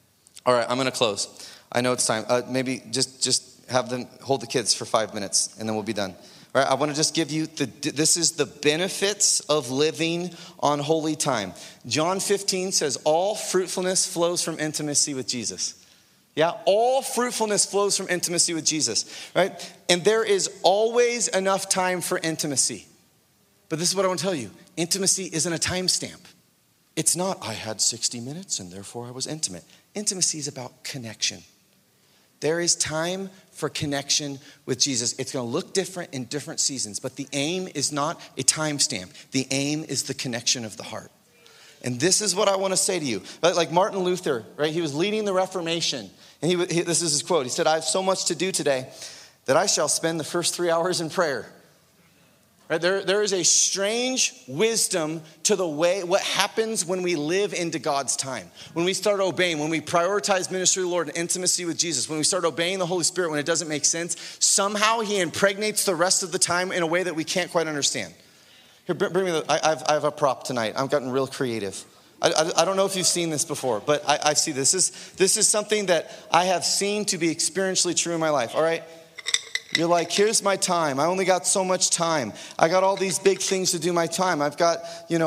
All right, I'm going to close. I know it's time. Maybe just have them hold the kids for 5 minutes, and then we'll be done. All right, I want to just give you, this is the benefits of living on holy time. John 15 says, all fruitfulness flows from intimacy with Jesus. Yeah, all fruitfulness flows from intimacy with Jesus, right? And there is always enough time for intimacy. But this is what I want to tell you. Intimacy isn't a timestamp. It's not, I had 60 minutes and therefore I was intimate. Intimacy is about connection. There is time for connection with Jesus. It's going to look different in different seasons, but the aim is not a timestamp. The aim is the connection of the heart. And this is what I want to say to you. Like Martin Luther, right? He was leading the Reformation. And this is his quote. He said, I have so much to do today that I shall spend the first 3 hours in prayer. Right? There is a strange wisdom to the way, what happens when we live into God's time. When we start obeying, when we prioritize ministry of the Lord and intimacy with Jesus, when we start obeying the Holy Spirit when it doesn't make sense, somehow he impregnates the rest of the time in a way that we can't quite understand. Here, bring me I have a prop tonight. I've gotten real creative. I don't know if you've seen this before, but I see this. This is something that I have seen to be experientially true in my life, all right? You're like, here's my time. I only got so much time. I got all these big things to do my time. I've got,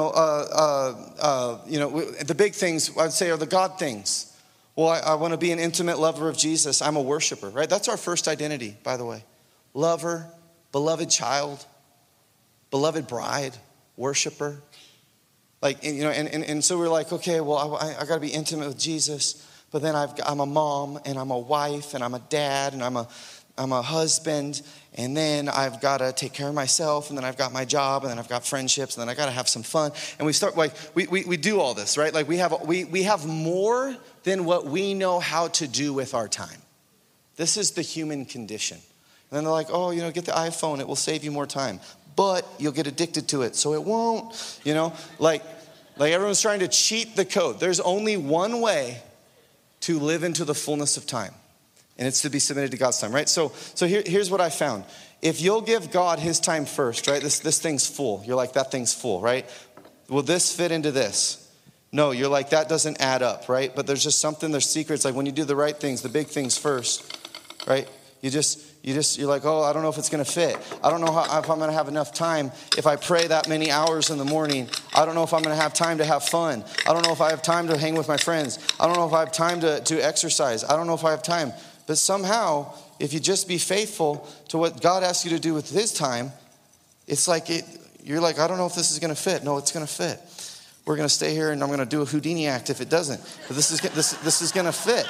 the big things, I'd say, are the God things. Well, I want to be an intimate lover of Jesus. I'm a worshiper, right? That's our first identity, by the way. Lover, beloved child, beloved bride, worshiper. Like, and so we're like, okay, well, I got to be intimate with Jesus. But then I'm a mom, and I'm a wife, and I'm a dad, and I'm a husband, and then I've got to take care of myself, and then I've got my job, and then I've got friendships, and then I got to have some fun. And we start like we do all this, right? Like we have more than what we know how to do with our time. This is the human condition. And then they're like, oh, get the iPhone, it will save you more time, but you'll get addicted to it, so it won't. Like everyone's trying to cheat the code. There's only one way to live into the fullness of time. And it's to be submitted to God's time, right? So here's what I found. If you'll give God his time first, right? This thing's full. You're like, that thing's full, right? Will this fit into this? No, you're like, that doesn't add up, right? But there's secrets. Like when you do the right things, the big things first, right? You're like, oh, I don't know if it's going to fit. I don't know if I'm going to have enough time. If I pray that many hours in the morning, I don't know if I'm going to have time to have fun. I don't know if I have time to hang with my friends. I don't know if I have time to exercise. I don't know if I have time. But somehow, if you just be faithful to what God asks you to do with his time, it's like you're like, I don't know if this is going to fit. No, it's going to fit. We're going to stay here, and I'm going to do a Houdini act if it doesn't. But this is going to fit.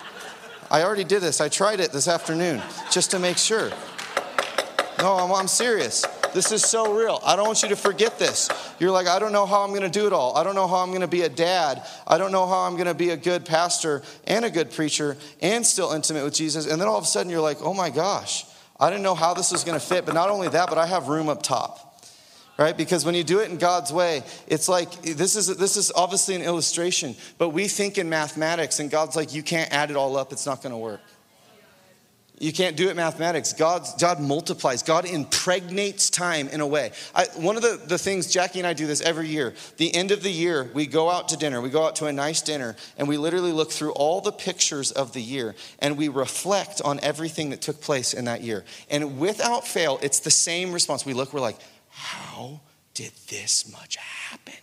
I already did this. I tried it this afternoon just to make sure. No, I'm serious. This is so real. I don't want you to forget this. You're like, I don't know how I'm going to do it all. I don't know how I'm going to be a dad. I don't know how I'm going to be a good pastor and a good preacher and still intimate with Jesus. And then all of a sudden you're like, oh my gosh, I didn't know how this was going to fit. But not only that, but I have room up top. Right? Because when you do it in God's way, it's like, this is obviously an illustration, but we think in mathematics, and God's like, you can't add it all up. It's not going to work. You can't do it in mathematics. God multiplies. God impregnates time in a way. One of the things, Jackie and I do this every year. The end of the year, we go out to dinner. We go out to a nice dinner, and we literally look through all the pictures of the year, and we reflect on everything that took place in that year. And without fail, it's the same response. We look, we're like, how did this much happen?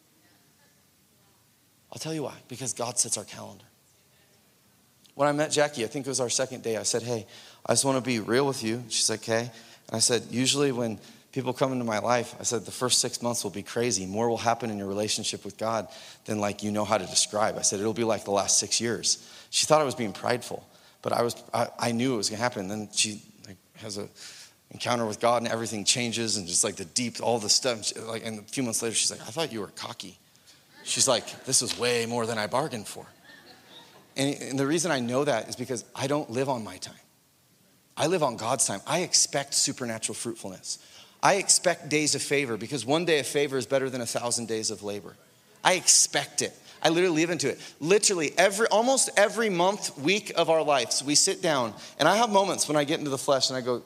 I'll tell you why. Because God sets our calendar. When I met Jackie, I think it was our second day, I said, hey, I just want to be real with you. She's like, okay. And I said, usually when people come into my life, I said, the first 6 months will be crazy. More will happen in your relationship with God than like you know how to describe. I said, it'll be like the last 6 years. She thought I was being prideful, but I knew it was going to happen. And then she has a encounter with God and everything changes and just like the deep, all the stuff. And a few months later, she's like, I thought you were cocky. She's like, this was way more than I bargained for. And the reason I know that is because I don't live on my time. I live on God's time. I expect supernatural fruitfulness. I expect days of favor because one day of favor is better than 1,000 days of labor. I expect it. I literally live into it. Literally almost every month, week of our lives, we sit down and I have moments when I get into the flesh and I go,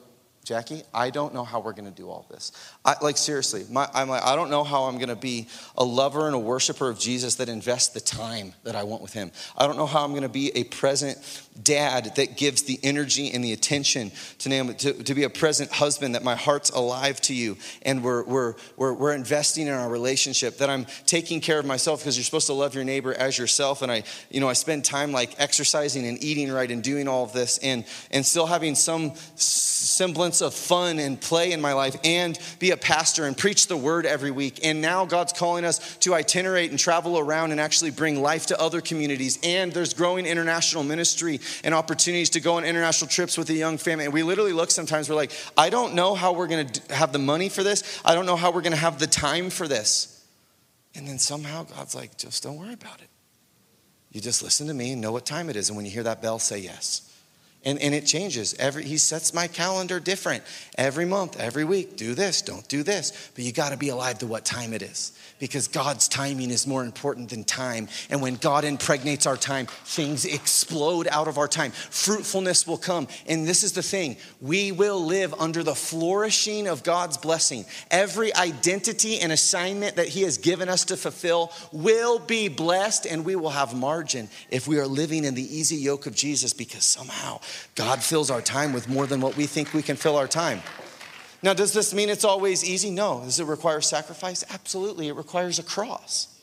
Jackie, I don't know how we're going to do all this. Seriously, I don't know how I'm going to be a lover and a worshiper of Jesus that invests the time that I want with him. I don't know how I'm going to be a present dad that gives the energy and the attention to be a present husband, that my heart's alive to you and we're investing in our relationship, that I'm taking care of myself, because you're supposed to love your neighbor as yourself. And I spend time like exercising and eating right and doing all of this and still having some semblance of fun and play in my life, and be a pastor and preach the word every week. And now God's calling us to itinerate and travel around and actually bring life to other communities. And there's growing international ministry and opportunities to go on international trips with a young family. And we literally look sometimes, we're like, I don't know how we're going to have the money for this. I don't know how we're going to have the time for this. And then somehow God's like, just don't worry about it. You just listen to me and know what time it is. And when you hear that bell, say yes. And it changes. He sets my calendar different every month, every week. Do this, don't do this. But you got to be alive to what time it is, because God's timing is more important than time. And when God impregnates our time, things explode out of our time. Fruitfulness will come. And this is the thing. We will live under the flourishing of God's blessing. Every identity and assignment that he has given us to fulfill will be blessed, and we will have margin if we are living in the easy yoke of Jesus, because somehow God fills our time with more than what we think we can fill our time. Now, does this mean it's always easy? No. Does it require sacrifice? Absolutely. It requires a cross.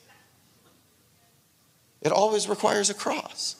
It always requires a cross.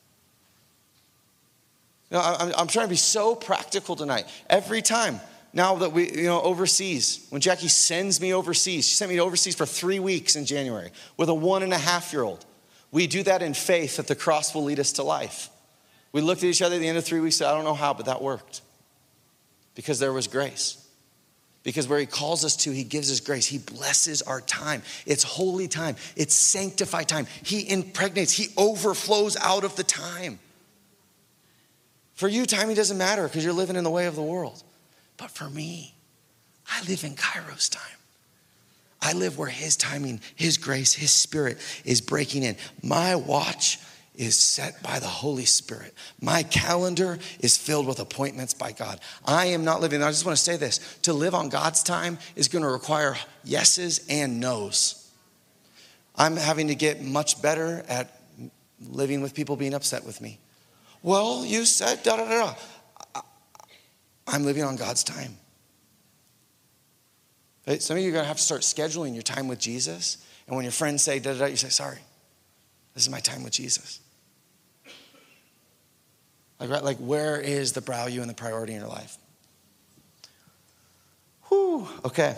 I'm trying to be so practical tonight. Every time, now that we, overseas, when Jackie sends me overseas, she sent me overseas for 3 weeks in January with a 1.5-year-old. We do that in faith that the cross will lead us to life. We looked at each other at the end of 3 weeks and said, I don't know how, but that worked. Because there was grace. Because where he calls us to, he gives us grace. He blesses our time. It's holy time. It's sanctified time. He impregnates. He overflows out of the time. For you, timing doesn't matter because you're living in the way of the world. But for me, I live in Kairos time. I live where his timing, his grace, his spirit is breaking in. My watch is set by the Holy Spirit. My calendar is filled with appointments by God. I am not living, I just want to say this, to live on God's time is going to require yeses and nos. I'm having to get much better at living with people being upset with me. Well, you said da da da da. I'm living on God's time. Some of you are going to have to start scheduling your time with Jesus. And when your friends say da da da, you say, sorry, this is my time with Jesus. Like where is the value and the priority in your life? Whew, okay.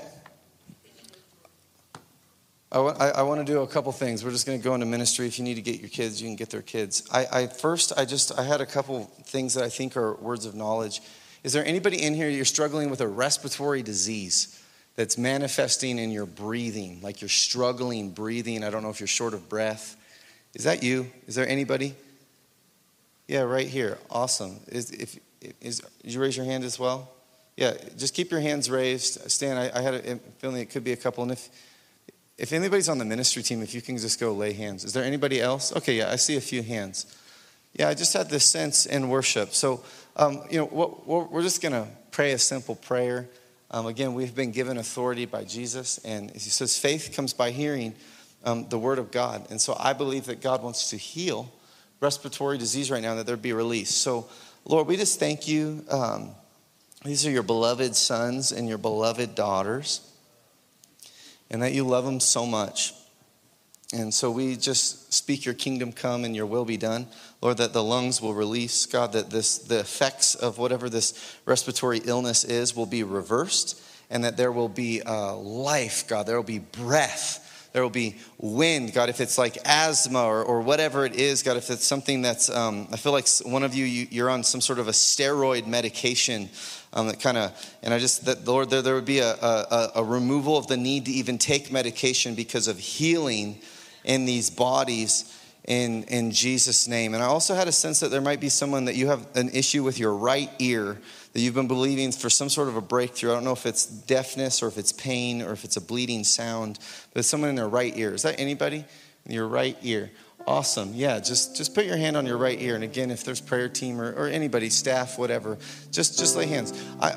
I want to do a couple things. We're just going to go into ministry. If you need to get your kids, you can get their kids. I had a couple things that I think are words of knowledge. Is there anybody in here, you're struggling with a respiratory disease that's manifesting in your breathing? Like you're struggling breathing. I don't know if you're short of breath. Is that you? Is there anybody? Yeah, right here. Awesome. Did you raise your hand as well? Yeah, just keep your hands raised. Stan, I had a feeling it could be a couple. And if anybody's on the ministry team, if you can just go lay hands. Is there anybody else? Okay, yeah, I see a few hands. Yeah, I just had this sense in worship. So, we're just going to pray a simple prayer. Again, we've been given authority by Jesus. And he says faith comes by hearing the word of God. And so I believe that God wants to heal respiratory disease right now, that there be release. So, Lord, we just thank you. These are your beloved sons and your beloved daughters, and that you love them so much. And so we just speak your kingdom come and your will be done. Lord, that the lungs will release. God, that the effects of whatever this respiratory illness is will be reversed, and that there will be life, God. There will be breath. There will be wind, God, if it's like asthma or whatever it is, God, if it's something that's, I feel like one of you're on some sort of a steroid medication that kind of, and I just, that Lord, there would be a removal of the need to even take medication because of healing in these bodies in Jesus' name. And I also had a sense that there might be someone that you have an issue with your right ear, that you've been believing for some sort of a breakthrough. I don't know if it's deafness or if it's pain or if it's a bleeding sound, but it's someone in their right ear. Is that anybody? In your right ear. Awesome. Yeah, just put your hand on your right ear. And again, if there's prayer team or anybody, staff, whatever, just lay hands.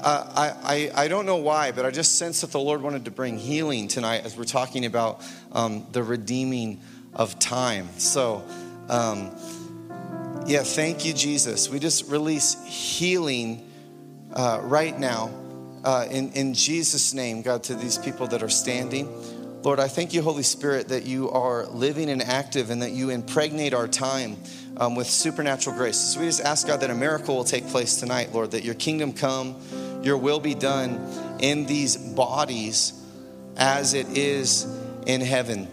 I don't know why, but I just sense that the Lord wanted to bring healing tonight as we're talking about the redeeming of time. So, yeah, thank you, Jesus. We just release healing right now in Jesus' name, God, to these people that are standing. Lord, I thank you, Holy Spirit, that you are living and active and that you impregnate our time with supernatural grace. So we just ask, God, that a miracle will take place tonight, Lord, that your kingdom come, your will be done in these bodies as it is in heaven.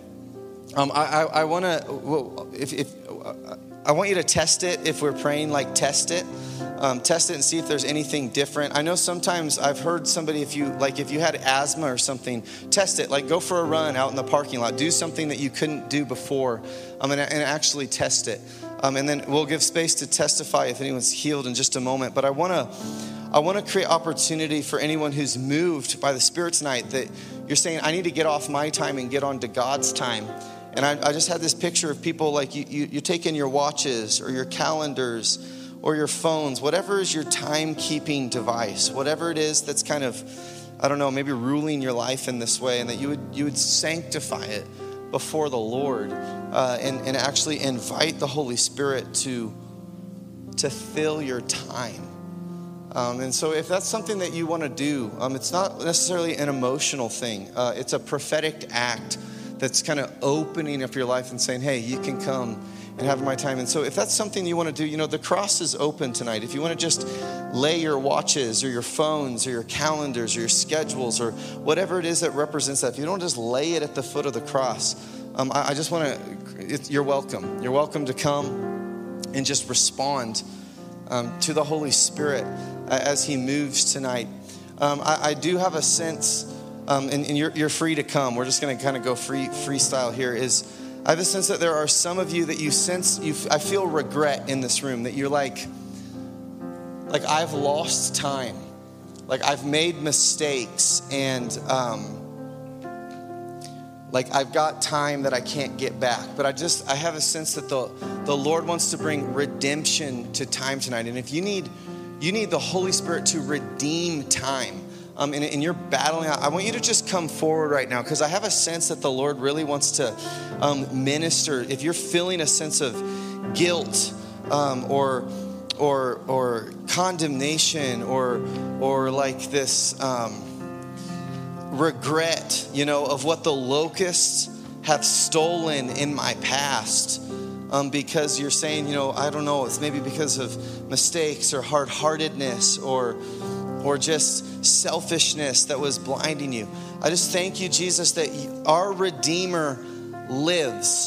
I want to, I want you to test it. If we're praying, like test it and see if there's anything different. I know sometimes I've heard somebody, if you had asthma or something, test it. Like go for a run out in the parking lot. Do something that you couldn't do before, and actually test it. And then we'll give space to testify if anyone's healed in just a moment. But I want to create opportunity for anyone who's moved by the Spirit tonight, that you're saying, I need to get off my time and get onto God's time. And I just had this picture of people like you take in your watches or your calendars or your phones, whatever is your time-keeping device, whatever it is that's kind of, I don't know, maybe ruling your life in this way, and that you would sanctify it before the Lord and actually invite the Holy Spirit to fill your time. And so if that's something that you want to do, it's not necessarily an emotional thing. It's a prophetic act that's kind of opening up your life and saying, hey, you can come and have my time. And so if that's something you want to do, the cross is open tonight. If you want to just lay your watches or your phones or your calendars or your schedules or whatever it is that represents that, if you don't just lay it at the foot of the cross, I just want to, you're welcome. You're welcome to come and just respond to the Holy Spirit as he moves tonight. I do have a sense, and you're free to come. We're just going to kind of go freestyle here. I have a sense that there are some of you that you sense, I feel regret in this room, that you're like I've lost time. Like I've made mistakes and I've got time that I can't get back. But I have a sense that the Lord wants to bring redemption to time tonight. And if you need the Holy Spirit to redeem time, and you're battling out, I want you to just come forward right now, because I have a sense that the Lord really wants to minister. If you're feeling a sense of guilt or condemnation or like this regret, of what the locusts have stolen in my past, because you're saying, I don't know, it's maybe because of mistakes or hard-heartedness or just selfishness that was blinding you. I just thank you, Jesus, that our Redeemer lives.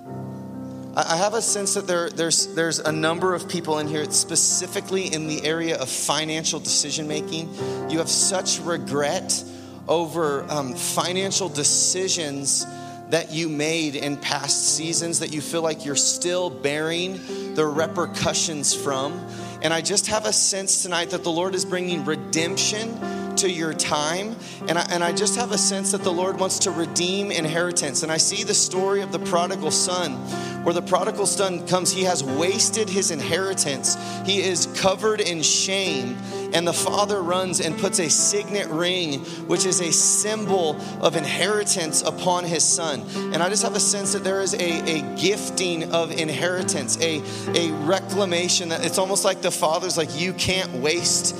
I have a sense that there's a number of people in here, specifically in the area of financial decision making. You have such regret over financial decisions that you made in past seasons that you feel like you're still bearing the repercussions from. And I just have a sense tonight that the Lord is bringing redemption to your time. And I just have a sense that the Lord wants to redeem inheritance. And I see the story of the prodigal son, where the prodigal son comes, he has wasted his inheritance. He is covered in shame. And the father runs and puts a signet ring, which is a symbol of inheritance, upon his son. And I just have a sense that there is a gifting of inheritance, a reclamation, that it's almost like the father's like, you can't waste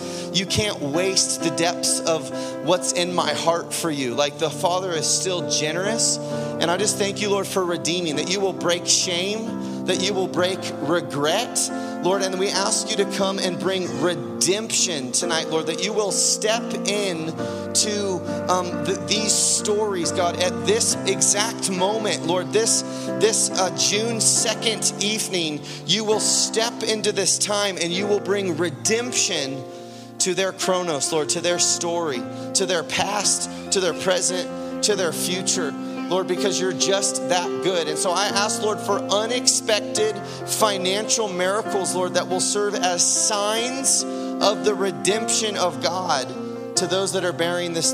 the depths of what's in my heart for you. Like the father is still generous. And I just thank you, Lord, for redeeming, that you will break shame, that you will break regret, Lord, and we ask you to come and bring redemption tonight, Lord, that you will step in to these stories, God, at this exact moment, Lord, this June 2nd evening, you will step into this time and you will bring redemption to their chronos, Lord, to their story, to their past, to their present, to their future, Lord, because you're just that good. And so I ask, Lord, for unexpected financial miracles, Lord, that will serve as signs of the redemption of God to those that are bearing this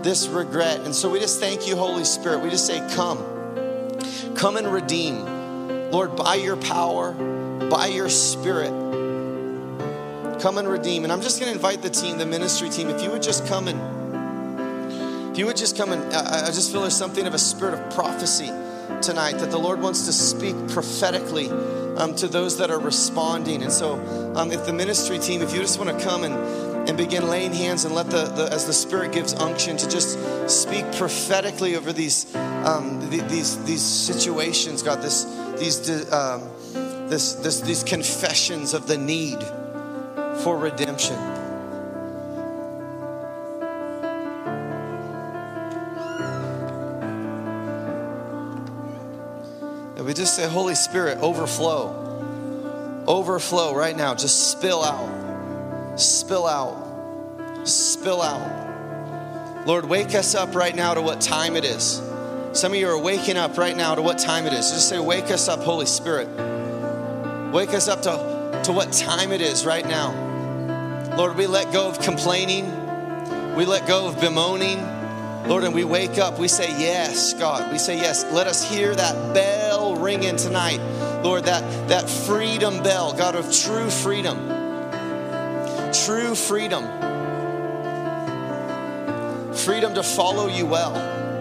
regret. And so we just thank you, Holy Spirit. We just say, come and redeem. Lord, by your power, by your Spirit, come and redeem. And I'm just going to invite the team, the ministry team, if you would just come and I just feel there's something of a spirit of prophecy tonight that the Lord wants to speak prophetically to those that are responding. And so if the ministry team, if you just want to come and begin laying hands and let as the Spirit gives unction to just speak prophetically over these situations, God, these confessions of the need for redemption. And we just say, Holy Spirit, overflow right now. Just spill out. Lord, wake us up right now to what time it is. Some of you are waking up right now to what time it is. Just say, wake us up, Holy Spirit. Wake us up to what time it is right now. Lord, we let go of complaining. We let go of bemoaning. Lord, and we wake up. We say, yes, God. We say, yes. Let us hear that bell ringing tonight. Lord, that freedom bell, God, of true freedom. True freedom. Freedom to follow you well.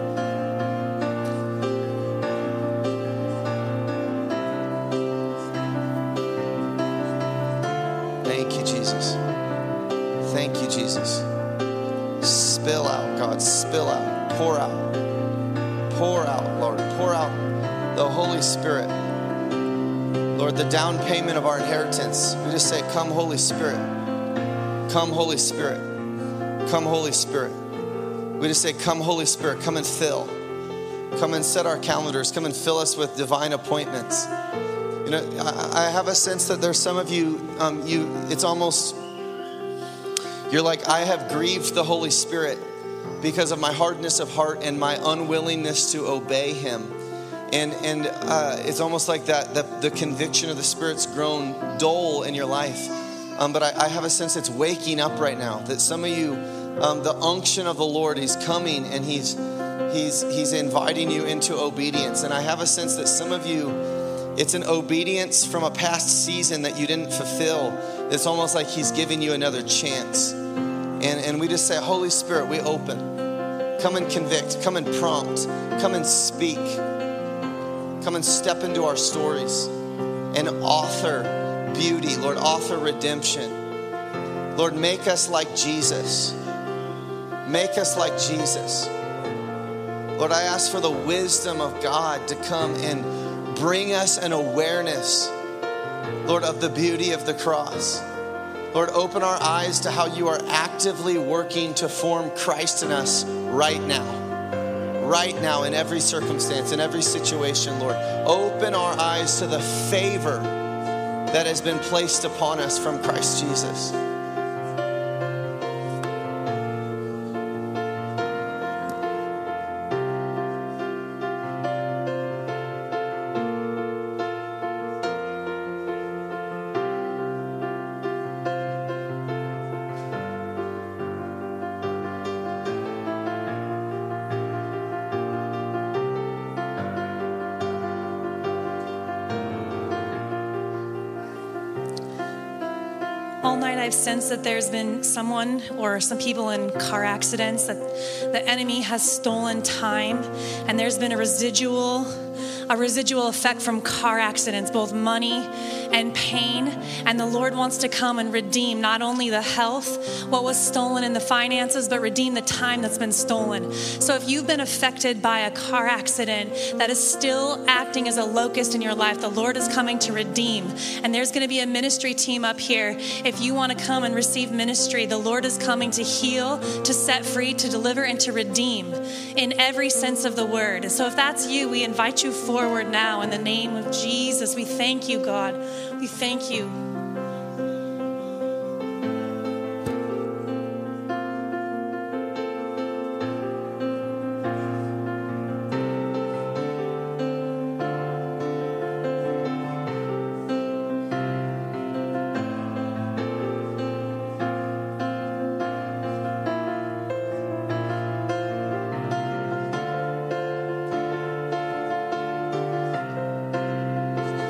Thank you, Jesus. Thank you, Jesus. Spill out, God. Spill out. Pour out. Pour out, Lord. Pour out the Holy Spirit. Lord, the down payment of our inheritance. We just say, come, Holy Spirit. Come, Holy Spirit. Come, Holy Spirit. We just say, come, Holy Spirit. Come and fill. Come and set our calendars. Come and fill us with divine appointments. You know, I have a sense that there's some of you, it's almost, you're like, I have grieved the Holy Spirit because of my hardness of heart and my unwillingness to obey him. And it's almost like that the conviction of the Spirit's grown dull in your life. But I have a sense it's waking up right now. That some of you, the unction of the Lord, he's coming and he's inviting you into obedience. And I have a sense that some of you, it's an obedience from a past season that you didn't fulfill. It's almost like he's giving you another chance. And we just say, Holy Spirit, we open. Come and convict. Come and prompt. Come and speak. Come and step into our stories and author beauty. Lord, author redemption. Lord, make us like Jesus. Make us like Jesus. Lord, I ask for the wisdom of God to come and bring us an awareness, Lord, of the beauty of the cross. Lord, open our eyes to how you are actively working to form Christ in us right now. Right now, in every circumstance, in every situation, Lord. Open our eyes to the favor that has been placed upon us from Christ Jesus. All night I've sensed that there's been someone or some people in car accidents, that the enemy has stolen time, and there's been a residual effect from car accidents, both money and pain. And the Lord wants to come and redeem not only the health, what was stolen in the finances, but redeem the time that's been stolen. So if you've been affected by a car accident that is still acting as a locust in your life, the Lord is coming to redeem. And there's going to be a ministry team up here. If you want to come and receive ministry, the Lord is coming to heal, to set free, to deliver, and to redeem in every sense of the word. So if that's you, we invite you forward now in the name of Jesus. We thank you, God. We thank you.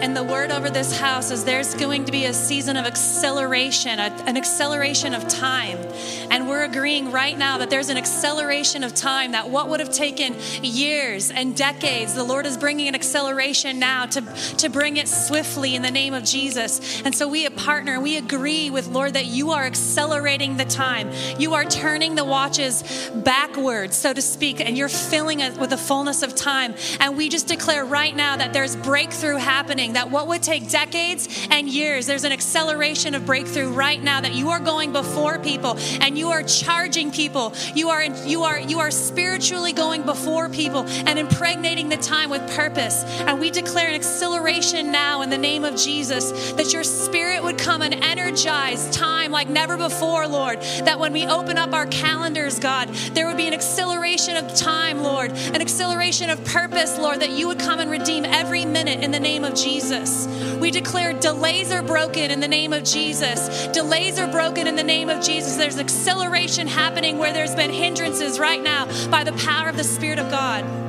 And the word over this house is there's going to be a season of acceleration, an acceleration of time. And we're agreeing right now that there's an acceleration of time, that what would have taken years and decades, the Lord is bringing an acceleration now to bring it swiftly in the name of Jesus. And so we partner, we agree with Lord that you are accelerating the time. You are turning the watches backwards, so to speak, and you're filling it with the fullness of time. And we just declare right now that there's breakthrough happening, that what would take decades and years, there's an acceleration of breakthrough right now, that you are going before people and you are charging people. You are spiritually going before people and impregnating the time with purpose. And we declare an acceleration now in the name of Jesus, that your spirit would come and energize time like never before, Lord. That when we open up our calendars, God, there would be an acceleration of time, Lord, an acceleration of purpose, Lord, that you would come and redeem every minute in the name of Jesus. We declare delays are broken in the name of Jesus. Delays are broken in the name of Jesus. There's acceleration happening where there's been hindrances right now by the power of the Spirit of God.